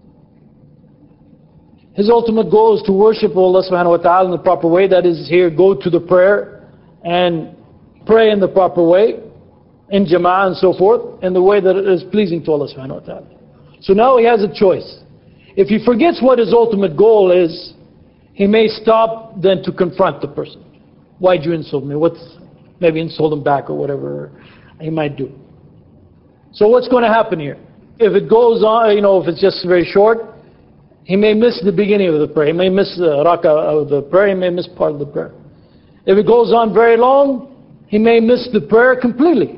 His ultimate goal is to worship Allah subhanahu wa ta'ala in the proper way. That is, here, go to the prayer and pray in the proper way, in jama'ah and so forth, in the way that is pleasing to Allah subhanahu wa ta'ala. So now he has a choice. If he forgets what his ultimate goal is, he may stop then to confront the person. Why'd you insult me? What's, maybe insult him back or whatever he might do. So what's going to happen here? If it goes on, you know, if it's just very short, he may miss the beginning of the prayer. He may miss the rak'ah of the prayer. He may miss part of the prayer. If it goes on very long, he may miss the prayer completely.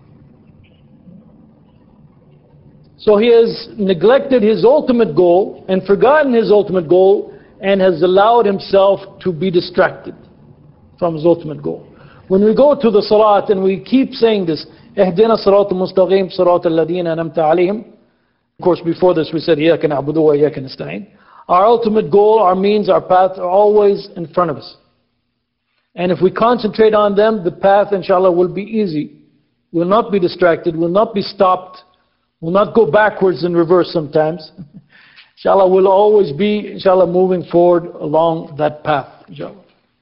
So he has neglected his ultimate goal and forgotten his ultimate goal and has allowed himself to be distracted from his ultimate goal. When we go to the salat and we keep saying this, اهدنا الصراط المستقيم صراط الذين أنعمت عليهم. Of course, before this we said إياك نعبد وإياك نستعين. Our ultimate goal, our means, our path are always in front of us. And if we concentrate on them, the path, inshallah, will be easy. Will not be distracted, will not be stopped, will not go backwards and reverse sometimes. Inshallah, we'll always be, inshallah, moving forward along that path, inshallah.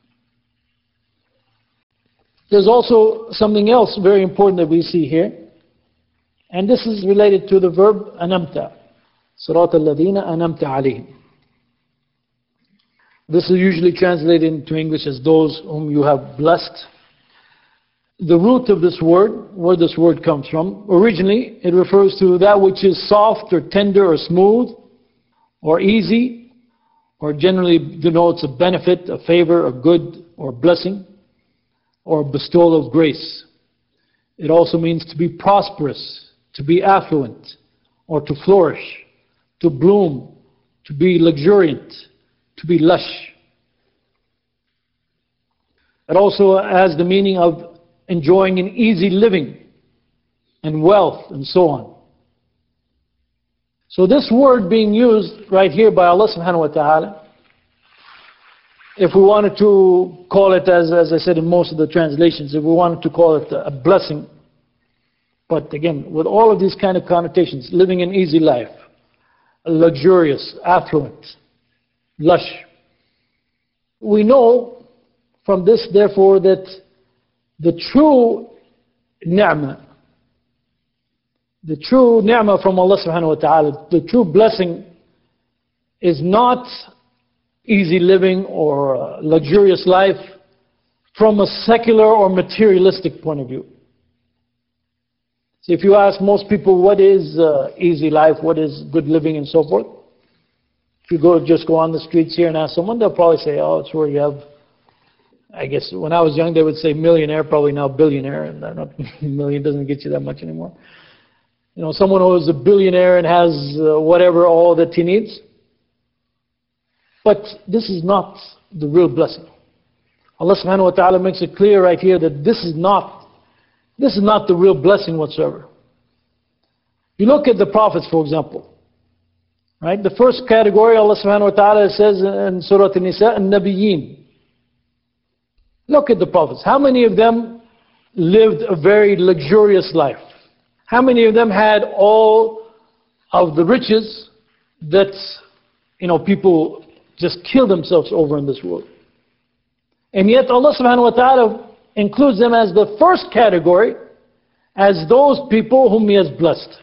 There's also something else very important that we see here. And this is related to the verb anamta. Sirat al-ladina anamta alayhim. This is usually translated into English as those whom you have blessed. The root of this word, where this word comes from, originally it refers to that which is soft or tender or smooth or easy, or generally denotes a benefit, a favor, a good or blessing, or bestowal of grace. It also means to be prosperous, to be affluent, or to flourish, to bloom, to be luxuriant, to be lush. It also has the meaning of enjoying an easy living and wealth and so on. So this word being used right here by Allah subhanahu wa ta'ala if we wanted to call it, as, as I said in most of the translations, if we wanted to call it a blessing, but again, with all of these kind of connotations, living an easy life, luxurious, affluent, lush. We know from this, therefore, that the true ni'mah, the true ni'mah from Allah subhanahu wa ta'ala, the true blessing is not easy living or luxurious life from a secular or materialistic point of view. So if you ask most people what is uh, easy life, what is good living and so forth, if you go just go on the streets here and ask someone, they'll probably say, oh, it's where you have, I guess when I was young they would say millionaire, probably now billionaire, and not, million doesn't get you that much anymore. You know, someone who is a billionaire and has uh, whatever, all that he needs. But this is not the real blessing. Allah subhanahu wa ta'ala makes it clear right here that this is not, this is not the real blessing whatsoever. You look at the prophets, for example. Right? The first category, Allah subhanahu wa ta'ala says in Surah An-Nisa, An-Nabiyyin. Look at the prophets. How many of them lived a very luxurious life? How many of them had all of the riches that, you know, people just kill themselves over in this world? And yet Allah subhanahu wa ta'ala includes them as the first category, as those people whom He has blessed.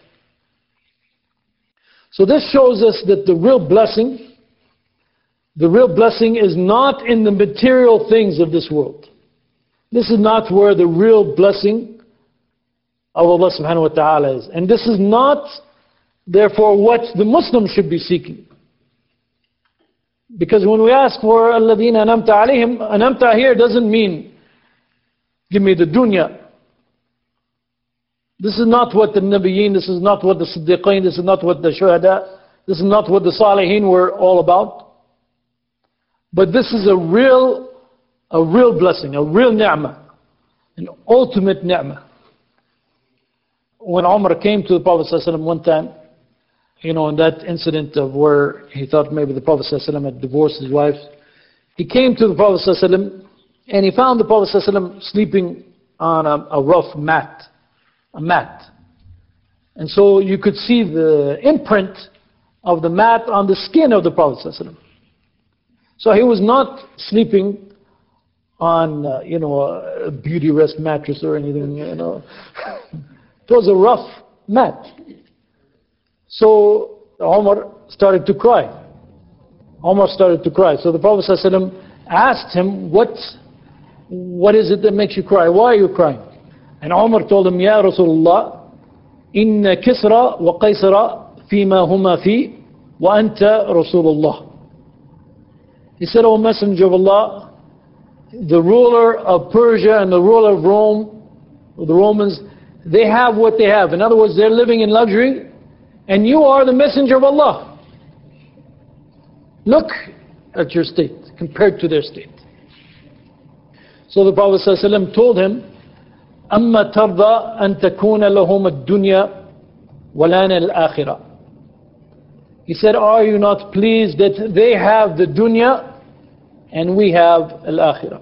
So this shows us that the real blessing, the real blessing is not in the material things of this world. This is not where the real blessing of Allah subhanahu wa ta'ala is. And this is not, therefore, what the Muslim should be seeking. Because when we ask for الَّذِينَ أَنَمْتَ عَلَيْهِمْ, anamta here doesn't mean, give me the dunya. This is not what the Nabiyyin, this is not what the Siddiqeen, this is not what the Shuhada, this is not what the Salihin were all about. But this is a real, a real blessing, a real ni'mah, an ultimate ni'mah. When Umar came to the Prophet ﷺ one time, you know, in that incident of where he thought maybe the Prophet ﷺ had divorced his wife, he came to the Prophet ﷺ and he found the Prophet ﷺ sleeping on a, a rough mat, a mat. And so you could see the imprint of the mat on the skin of the Prophet ﷺ. So he was not sleeping on, uh, you know, a beauty rest mattress or anything, you know. It was a rough mat. So Umar started to cry. Umar started to cry. So the Prophet ﷺ asked him, what, what is it that makes you cry? Why are you crying? And Umar told him, Ya Rasulullah, Inna Kisra wa Qaysara fima huma fi wa anta Rasulullah. He said, O Messenger of Allah, the ruler of Persia and the ruler of Rome, the Romans, they have what they have. In other words, they're living in luxury, and you are the Messenger of Allah. Look at your state compared to their state. So the Prophet ﷺ told him, أَمَّا تَرْضَى أَن تَكُونَ لَهُمَ الدُّنْيَا وَلَانَ الْآخِرَةِ. He said, are you not pleased that they have the dunya and we have al-akhirah?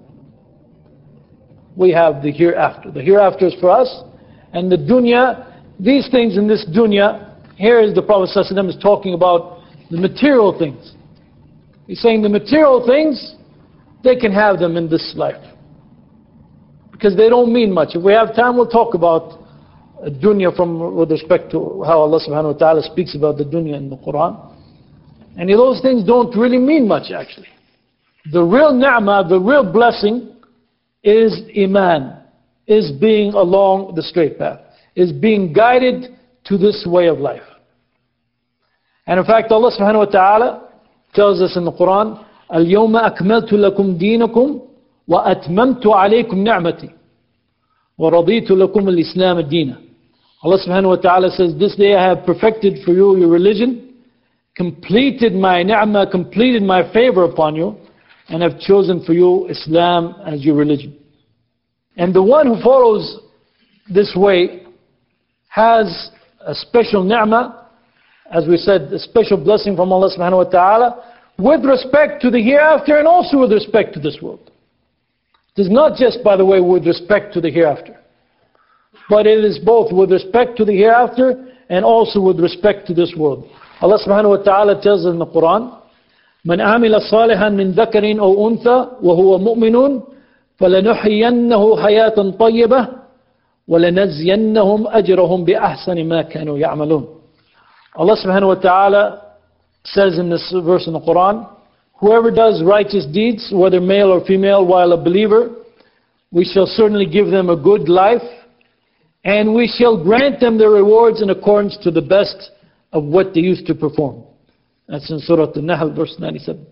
We have the hereafter. The hereafter is for us, and the dunya, these things in this dunya, here is the Prophet ﷺ is talking about the material things. He's saying the material things, they can have them in this life, because they don't mean much. If we have time, we'll talk about dunya from with respect to how Allah subhanahu wa ta'ala speaks about the dunya in the Quran. And those things don't really mean much actually. The real ni'mah, the real blessing is iman, is being along the straight path, is being guided to this way of life. And in fact, Allah subhanahu wa ta'ala tells us in the Quran, اليوم أكملت لكم دينكم وأتممت عليكم نعمتي ورضيت لكم الإسلام الدين. Allah subhanahu wa ta'ala says, this day I have perfected for you your religion, completed my ni'mah, completed my favor upon you, and have chosen for you Islam as your religion. And the one who follows this way has a special ni'mah, as we said, a special blessing from Allah subhanahu wa ta'ala, with respect to the hereafter and also with respect to this world. It is not just, by the way, with respect to the hereafter, but it is both with respect to the hereafter and also with respect to this world. Allah subhanahu wa ta'ala tells us in the Quran, من عمل صالحا من ذكر أو أنثى وهو مؤمن فلنحيينه حياة طيبة ولنجزينهم أجرهم بأحسن ما كانوا يعملون. Allah subhanahu wa ta'ala says in this verse in the Quran, whoever does righteous deeds, whether male or female, while a believer, we shall certainly give them a good life, and we shall grant them their rewards in accordance to the best of what they used to perform. That's in Surah An-Nahl, verse ninety-seven.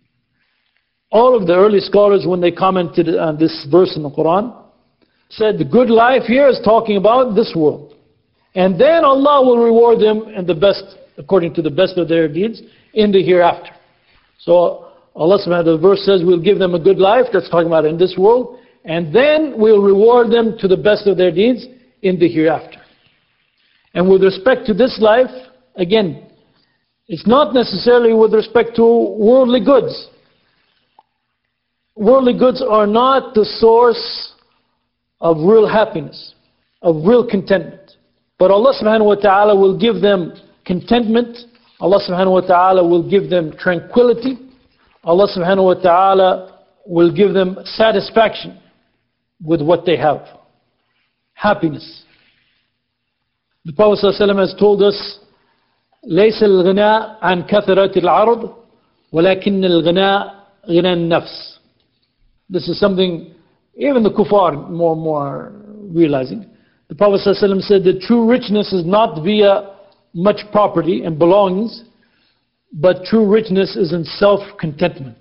All of the early scholars, when they commented on this verse in the Quran, said the good life here is talking about this world. And then Allah will reward them in the best, according to the best of their deeds, in the hereafter. So Allah subhanahu wa ta'ala, the verse says we'll give them a good life, that's talking about in this world, and then we'll reward them to the best of their deeds in the hereafter. And with respect to this life, again, it's not necessarily with respect to worldly goods. Worldly goods are not the source of real happiness, of real contentment. But Allah subhanahu wa ta'ala will give them contentment. Allah subhanahu wa ta'ala will give them tranquility. Allah subhanahu wa ta'ala will give them satisfaction with what they have. Happiness. The Prophet ﷺ has told us, ليس الغناء عن كثرة العرض ولكن الغناء غنى النفس. This is something even the kuffar more and more realizing. The Prophet ﷺ said that true richness is not via much property and belongings, but true richness is in self-contentment.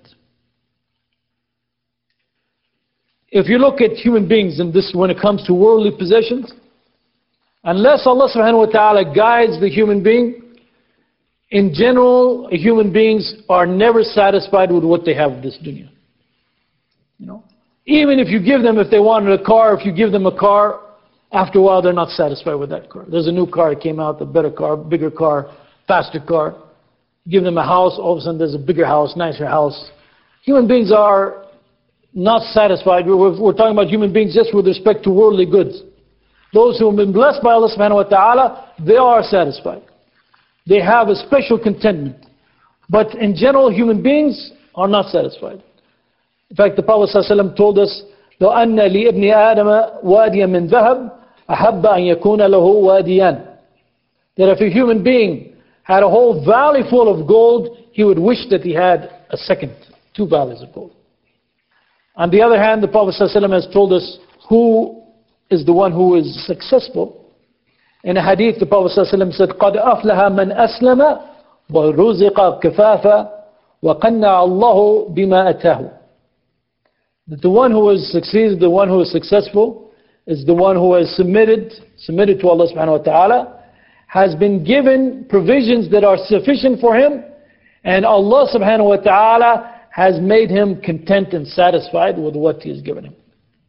If you look at human beings in this, when it comes to worldly possessions, unless Allah subhanahu wa ta'ala guides the human being, in general, human beings are never satisfied with what they have in this dunya. You know, even if you give them, if they wanted a car, if you give them a car, after a while they're not satisfied with that car. There's a new car that came out, a better car, bigger car, faster car. Give them a house, all of a sudden there's a bigger house, nicer house. Human beings are not satisfied. We're, we're talking about human beings just with respect to worldly goods. Those who have been blessed by Allah subhanahu wa ta'ala, they are satisfied. They have a special contentment. But in general, human beings are not satisfied. In fact, the Prophet ﷺ told us, لو أن لابن آدم واديا من ذهب أحب أن يكون له واديان. That if a human being had a whole valley full of gold, he would wish that he had a second, two valleys of gold. On the other hand, the Prophet ﷺ has told us who is the one who is successful. In a hadith, the Prophet ﷺ said, قَدْ أَفْلَهَ مَنْ أَسْلَمَ وَرُزِقَ كَفَافًا وَقَنَّعَ اللَّهُ بِمَا أَتَاهُ. That the one who has succeeded, the one who is successful, is the one who has submitted, submitted to Allah subhanahu wa ta'ala, has been given provisions that are sufficient for him, and Allah subhanahu wa ta'ala has made him content and satisfied with what he has given him.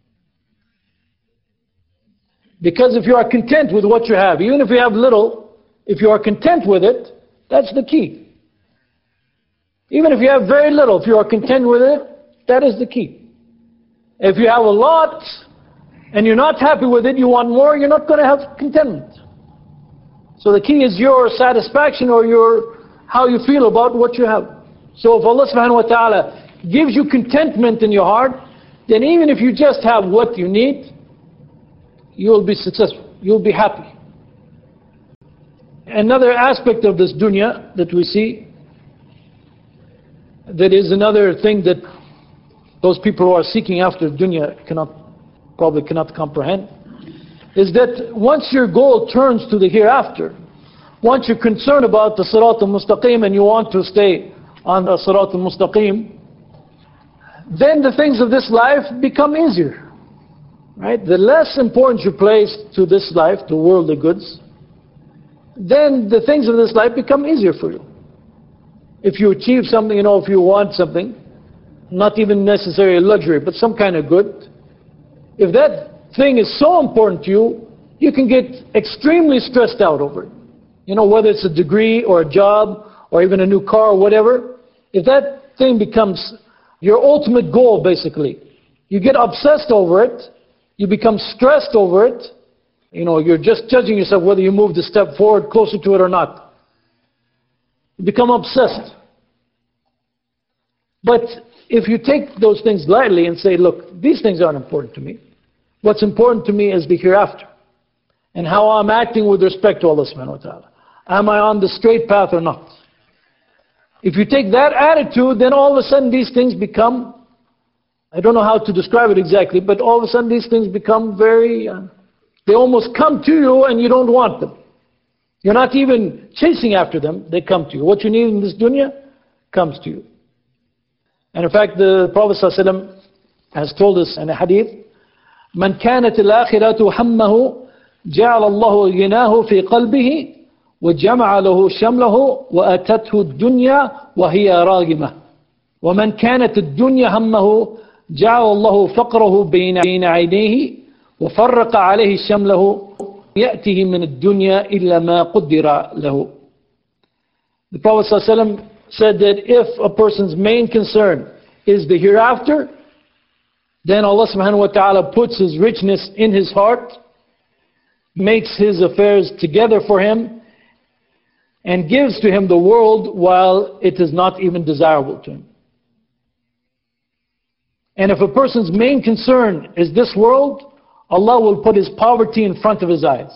Because if you are content with what you have, even if you have little, if you are content with it, that's the key. Even if you have very little, if you are content with it, that is the key. If you have a lot and you're not happy with it, you want more, you're not going to have contentment. So the key is your satisfaction or your how you feel about what you have. So if Allah subhanahu wa ta'ala gives you contentment in your heart, then even if you just have what you need, you'll be successful, you'll be happy. Another aspect of this dunya that we see, that is another thing that those people who are seeking after dunya cannot, probably cannot comprehend, is that once your goal turns to the hereafter, once you're concerned about the Sirat al-Mustaqim and you want to stay on the Sirat al-Mustaqim, then the things of this life become easier. Right? The less importance you place to this life, to worldly goods, then the things of this life become easier for you. If you achieve something, you know, if you want something, not even necessarily a luxury, but some kind of good, if that thing is so important to you, you can get extremely stressed out over it. You know, whether it's a degree or a job or even a new car or whatever, if that thing becomes your ultimate goal, basically, you get obsessed over it, you become stressed over it, you know, you're just judging yourself whether you moved a step forward, closer to it or not. You become obsessed. But if you take those things lightly and say, look, these things aren't important to me. What's important to me is the hereafter, and how I'm acting with respect to Allah subhanahu wa ta'ala. Am I on the straight path or not? If you take that attitude, then all of a sudden these things become, I don't know how to describe it exactly, but all of a sudden these things become very, uh, they almost come to you and you don't want them. You're not even chasing after them, they come to you. What you need in this dunya comes to you. And in fact, the Prophet ﷺ has told us in a hadith, من كانت الآخرة همه جعل الله غناه في قلبه وجمع له شمله وأتته الدنيا وهي راغمة ومن كانت الدنيا همه جعل الله فقره بين عينيه وفرق عليه شمله يأته من الدنيا إلا ما قدر له. The Prophet ﷺ said that if a person's main concern is the hereafter, then Allah subhanahu wa ta'ala puts His richness in his heart, makes His affairs together for him, and gives to him the world while it is not even desirable to him. And if a person's main concern is this world, Allah will put his poverty in front of his eyes.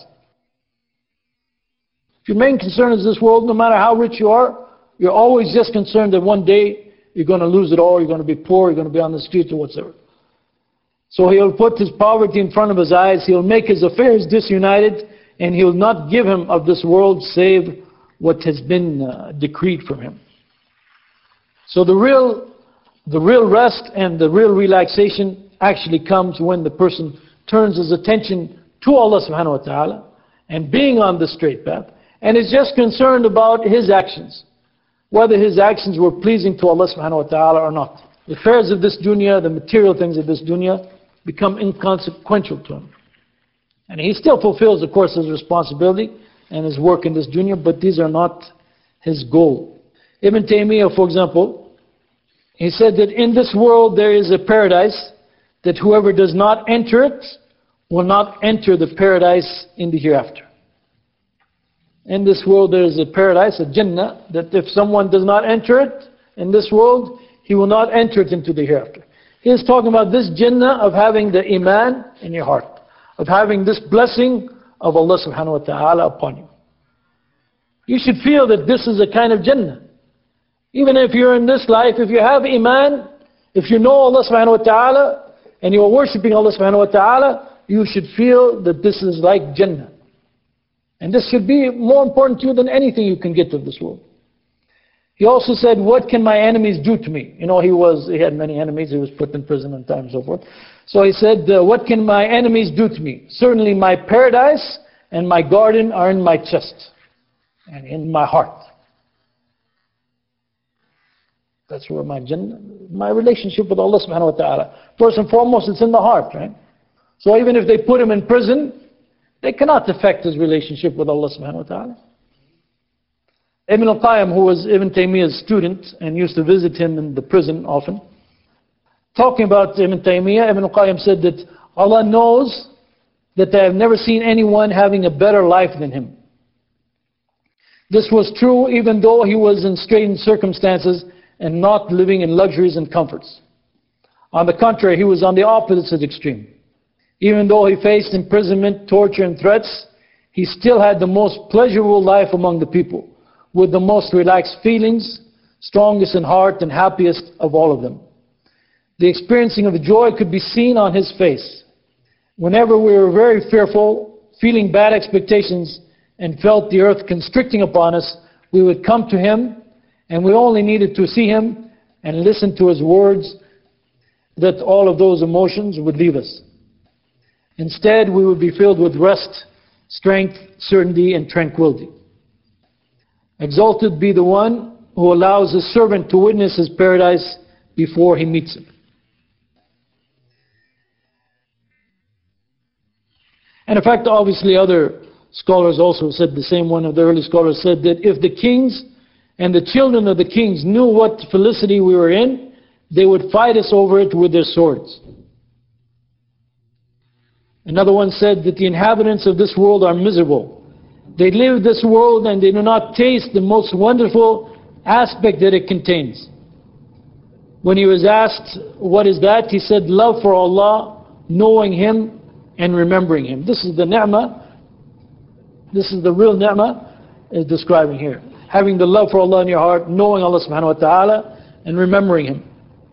If your main concern is this world, no matter how rich you are, you're always just concerned that one day you're going to lose it all, you're going to be poor, you're going to be on the streets or whatsoever. So He'll put his poverty in front of his eyes, He'll make his affairs disunited, and He'll not give him of this world save what has been uh, decreed from him. So the real, the real rest and the real relaxation actually comes when the person turns his attention to Allah subhanahu wa ta'ala and being on the straight path, and is just concerned about his actions, whether his actions were pleasing to Allah subhanahu wa ta'ala or not. The affairs of this dunya, the material things of this dunya, become inconsequential to him. And he still fulfills, of course, his responsibility and his work in this dunya, but these are not his goal. Ibn Taymiyyah, for example, he said that in this world there is a paradise that whoever does not enter it will not enter the paradise in the hereafter. In this world there is a paradise, a Jannah, that if someone does not enter it in this world, he will not enter it into the hereafter. He is talking about this Jannah of having the Iman in your heart, of having this blessing of Allah subhanahu wa ta'ala upon you. You should feel that this is a kind of Jannah. Even if you're in this life, if you have Iman, if you know Allah subhanahu wa ta'ala, and you are worshipping Allah subhanahu wa ta'ala, you should feel that this is like Jannah. And this should be more important to you than anything you can get of this world. He also said, what can my enemies do to me? You know, he was he had many enemies, he was put in prison and time and so forth. So he said, uh, what can my enemies do to me? Certainly my paradise and my garden are in my chest and in my heart. That's where my Jannah, my relationship with Allah subhanahu wa ta'ala. First and foremost, it's in the heart, right? So even if they put him in prison, they cannot affect his relationship with Allah subhanahu wa ta'ala. Ibn al-Qayyim, who was Ibn Taymiyyah's student and used to visit him in the prison often, talking about Ibn Taymiyyah, Ibn al-Qayyim said that Allah knows that they have never seen anyone having a better life than him. This was true even though he was in straitened circumstances and not living in luxuries and comforts. On the contrary, he was on the opposite extreme. Even though he faced imprisonment, torture and threats, he still had the most pleasurable life among the people, with the most relaxed feelings, strongest in heart and happiest of all of them. The experiencing of joy could be seen on his face. Whenever we were very fearful, feeling bad expectations, and felt the earth constricting upon us, we would come to him, and we only needed to see him and listen to his words, that all of those emotions would leave us. Instead, we would be filled with rest, strength, certainty, and tranquility. Exalted be the one who allows his servant to witness his paradise before he meets him. And in fact, obviously other scholars also said the same. One of the early scholars said that if the kings and the children of the kings knew what felicity we were in, they would fight us over it with their swords. Another one said that the inhabitants of this world are miserable. They live this world and they do not taste the most wonderful aspect that it contains. When he was asked, what is that? He said, love for Allah, knowing Him and remembering Him. This is the ni'mah. This is the real ni'mah is describing here. Having the love for Allah in your heart, knowing Allah subhanahu wa ta'ala and remembering Him.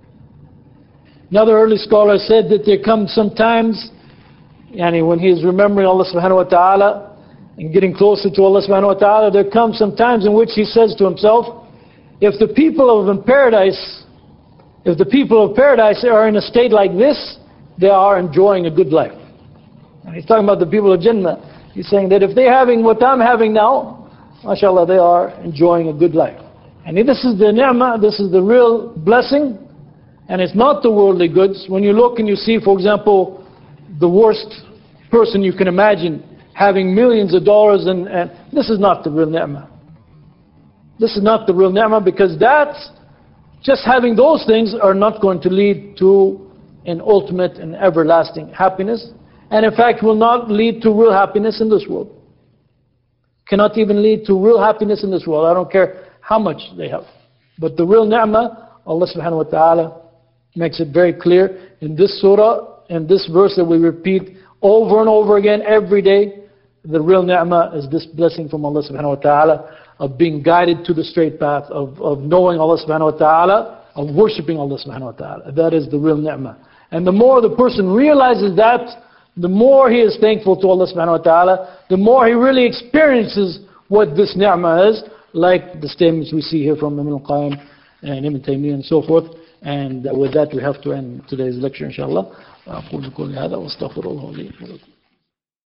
Another early scholar said that there comes sometimes, yani when he is remembering Allah subhanahu wa ta'ala and getting closer to Allah subhanahu wa ta'ala, there comes some times in which he says to himself, if the people of paradise, if the people of paradise are in a state like this, they are enjoying a good life. And he's talking about the people of Jannah. He's saying that if they're having what I'm having now, mashallah, they are enjoying a good life. And this is the ni'mah, this is the real blessing, and it's not the worldly goods. When you look and you see, for example, the worst person you can imagine having millions of dollars, and, and this is not the real ni'mah. This is not the real ni'mah, because that, just having those things are not going to lead to an ultimate and everlasting happiness, and in fact will not lead to real happiness in this world. Cannot even lead to real happiness in this world. I don't care how much they have. But the real ni'mah, Allah subhanahu wa ta'ala makes it very clear in this surah, in this verse that we repeat over and over again every day. The real ni'mah is this blessing from Allah subhanahu wa ta'ala of being guided to the straight path, of, of knowing Allah subhanahu wa ta'ala, of worshipping Allah subhanahu wa ta'ala. That is the real ni'mah. And the more the person realizes that, the more he is thankful to Allah subhanahu wa ta'ala, the more he really experiences what this ni'mah is, like the statements we see here from Ibn al-Qayyim and Ibn Taymiyyah and so forth. And with that we have to end today's lecture, inshallah. أقول قولي هذا وأستغفر الله لي ولكم.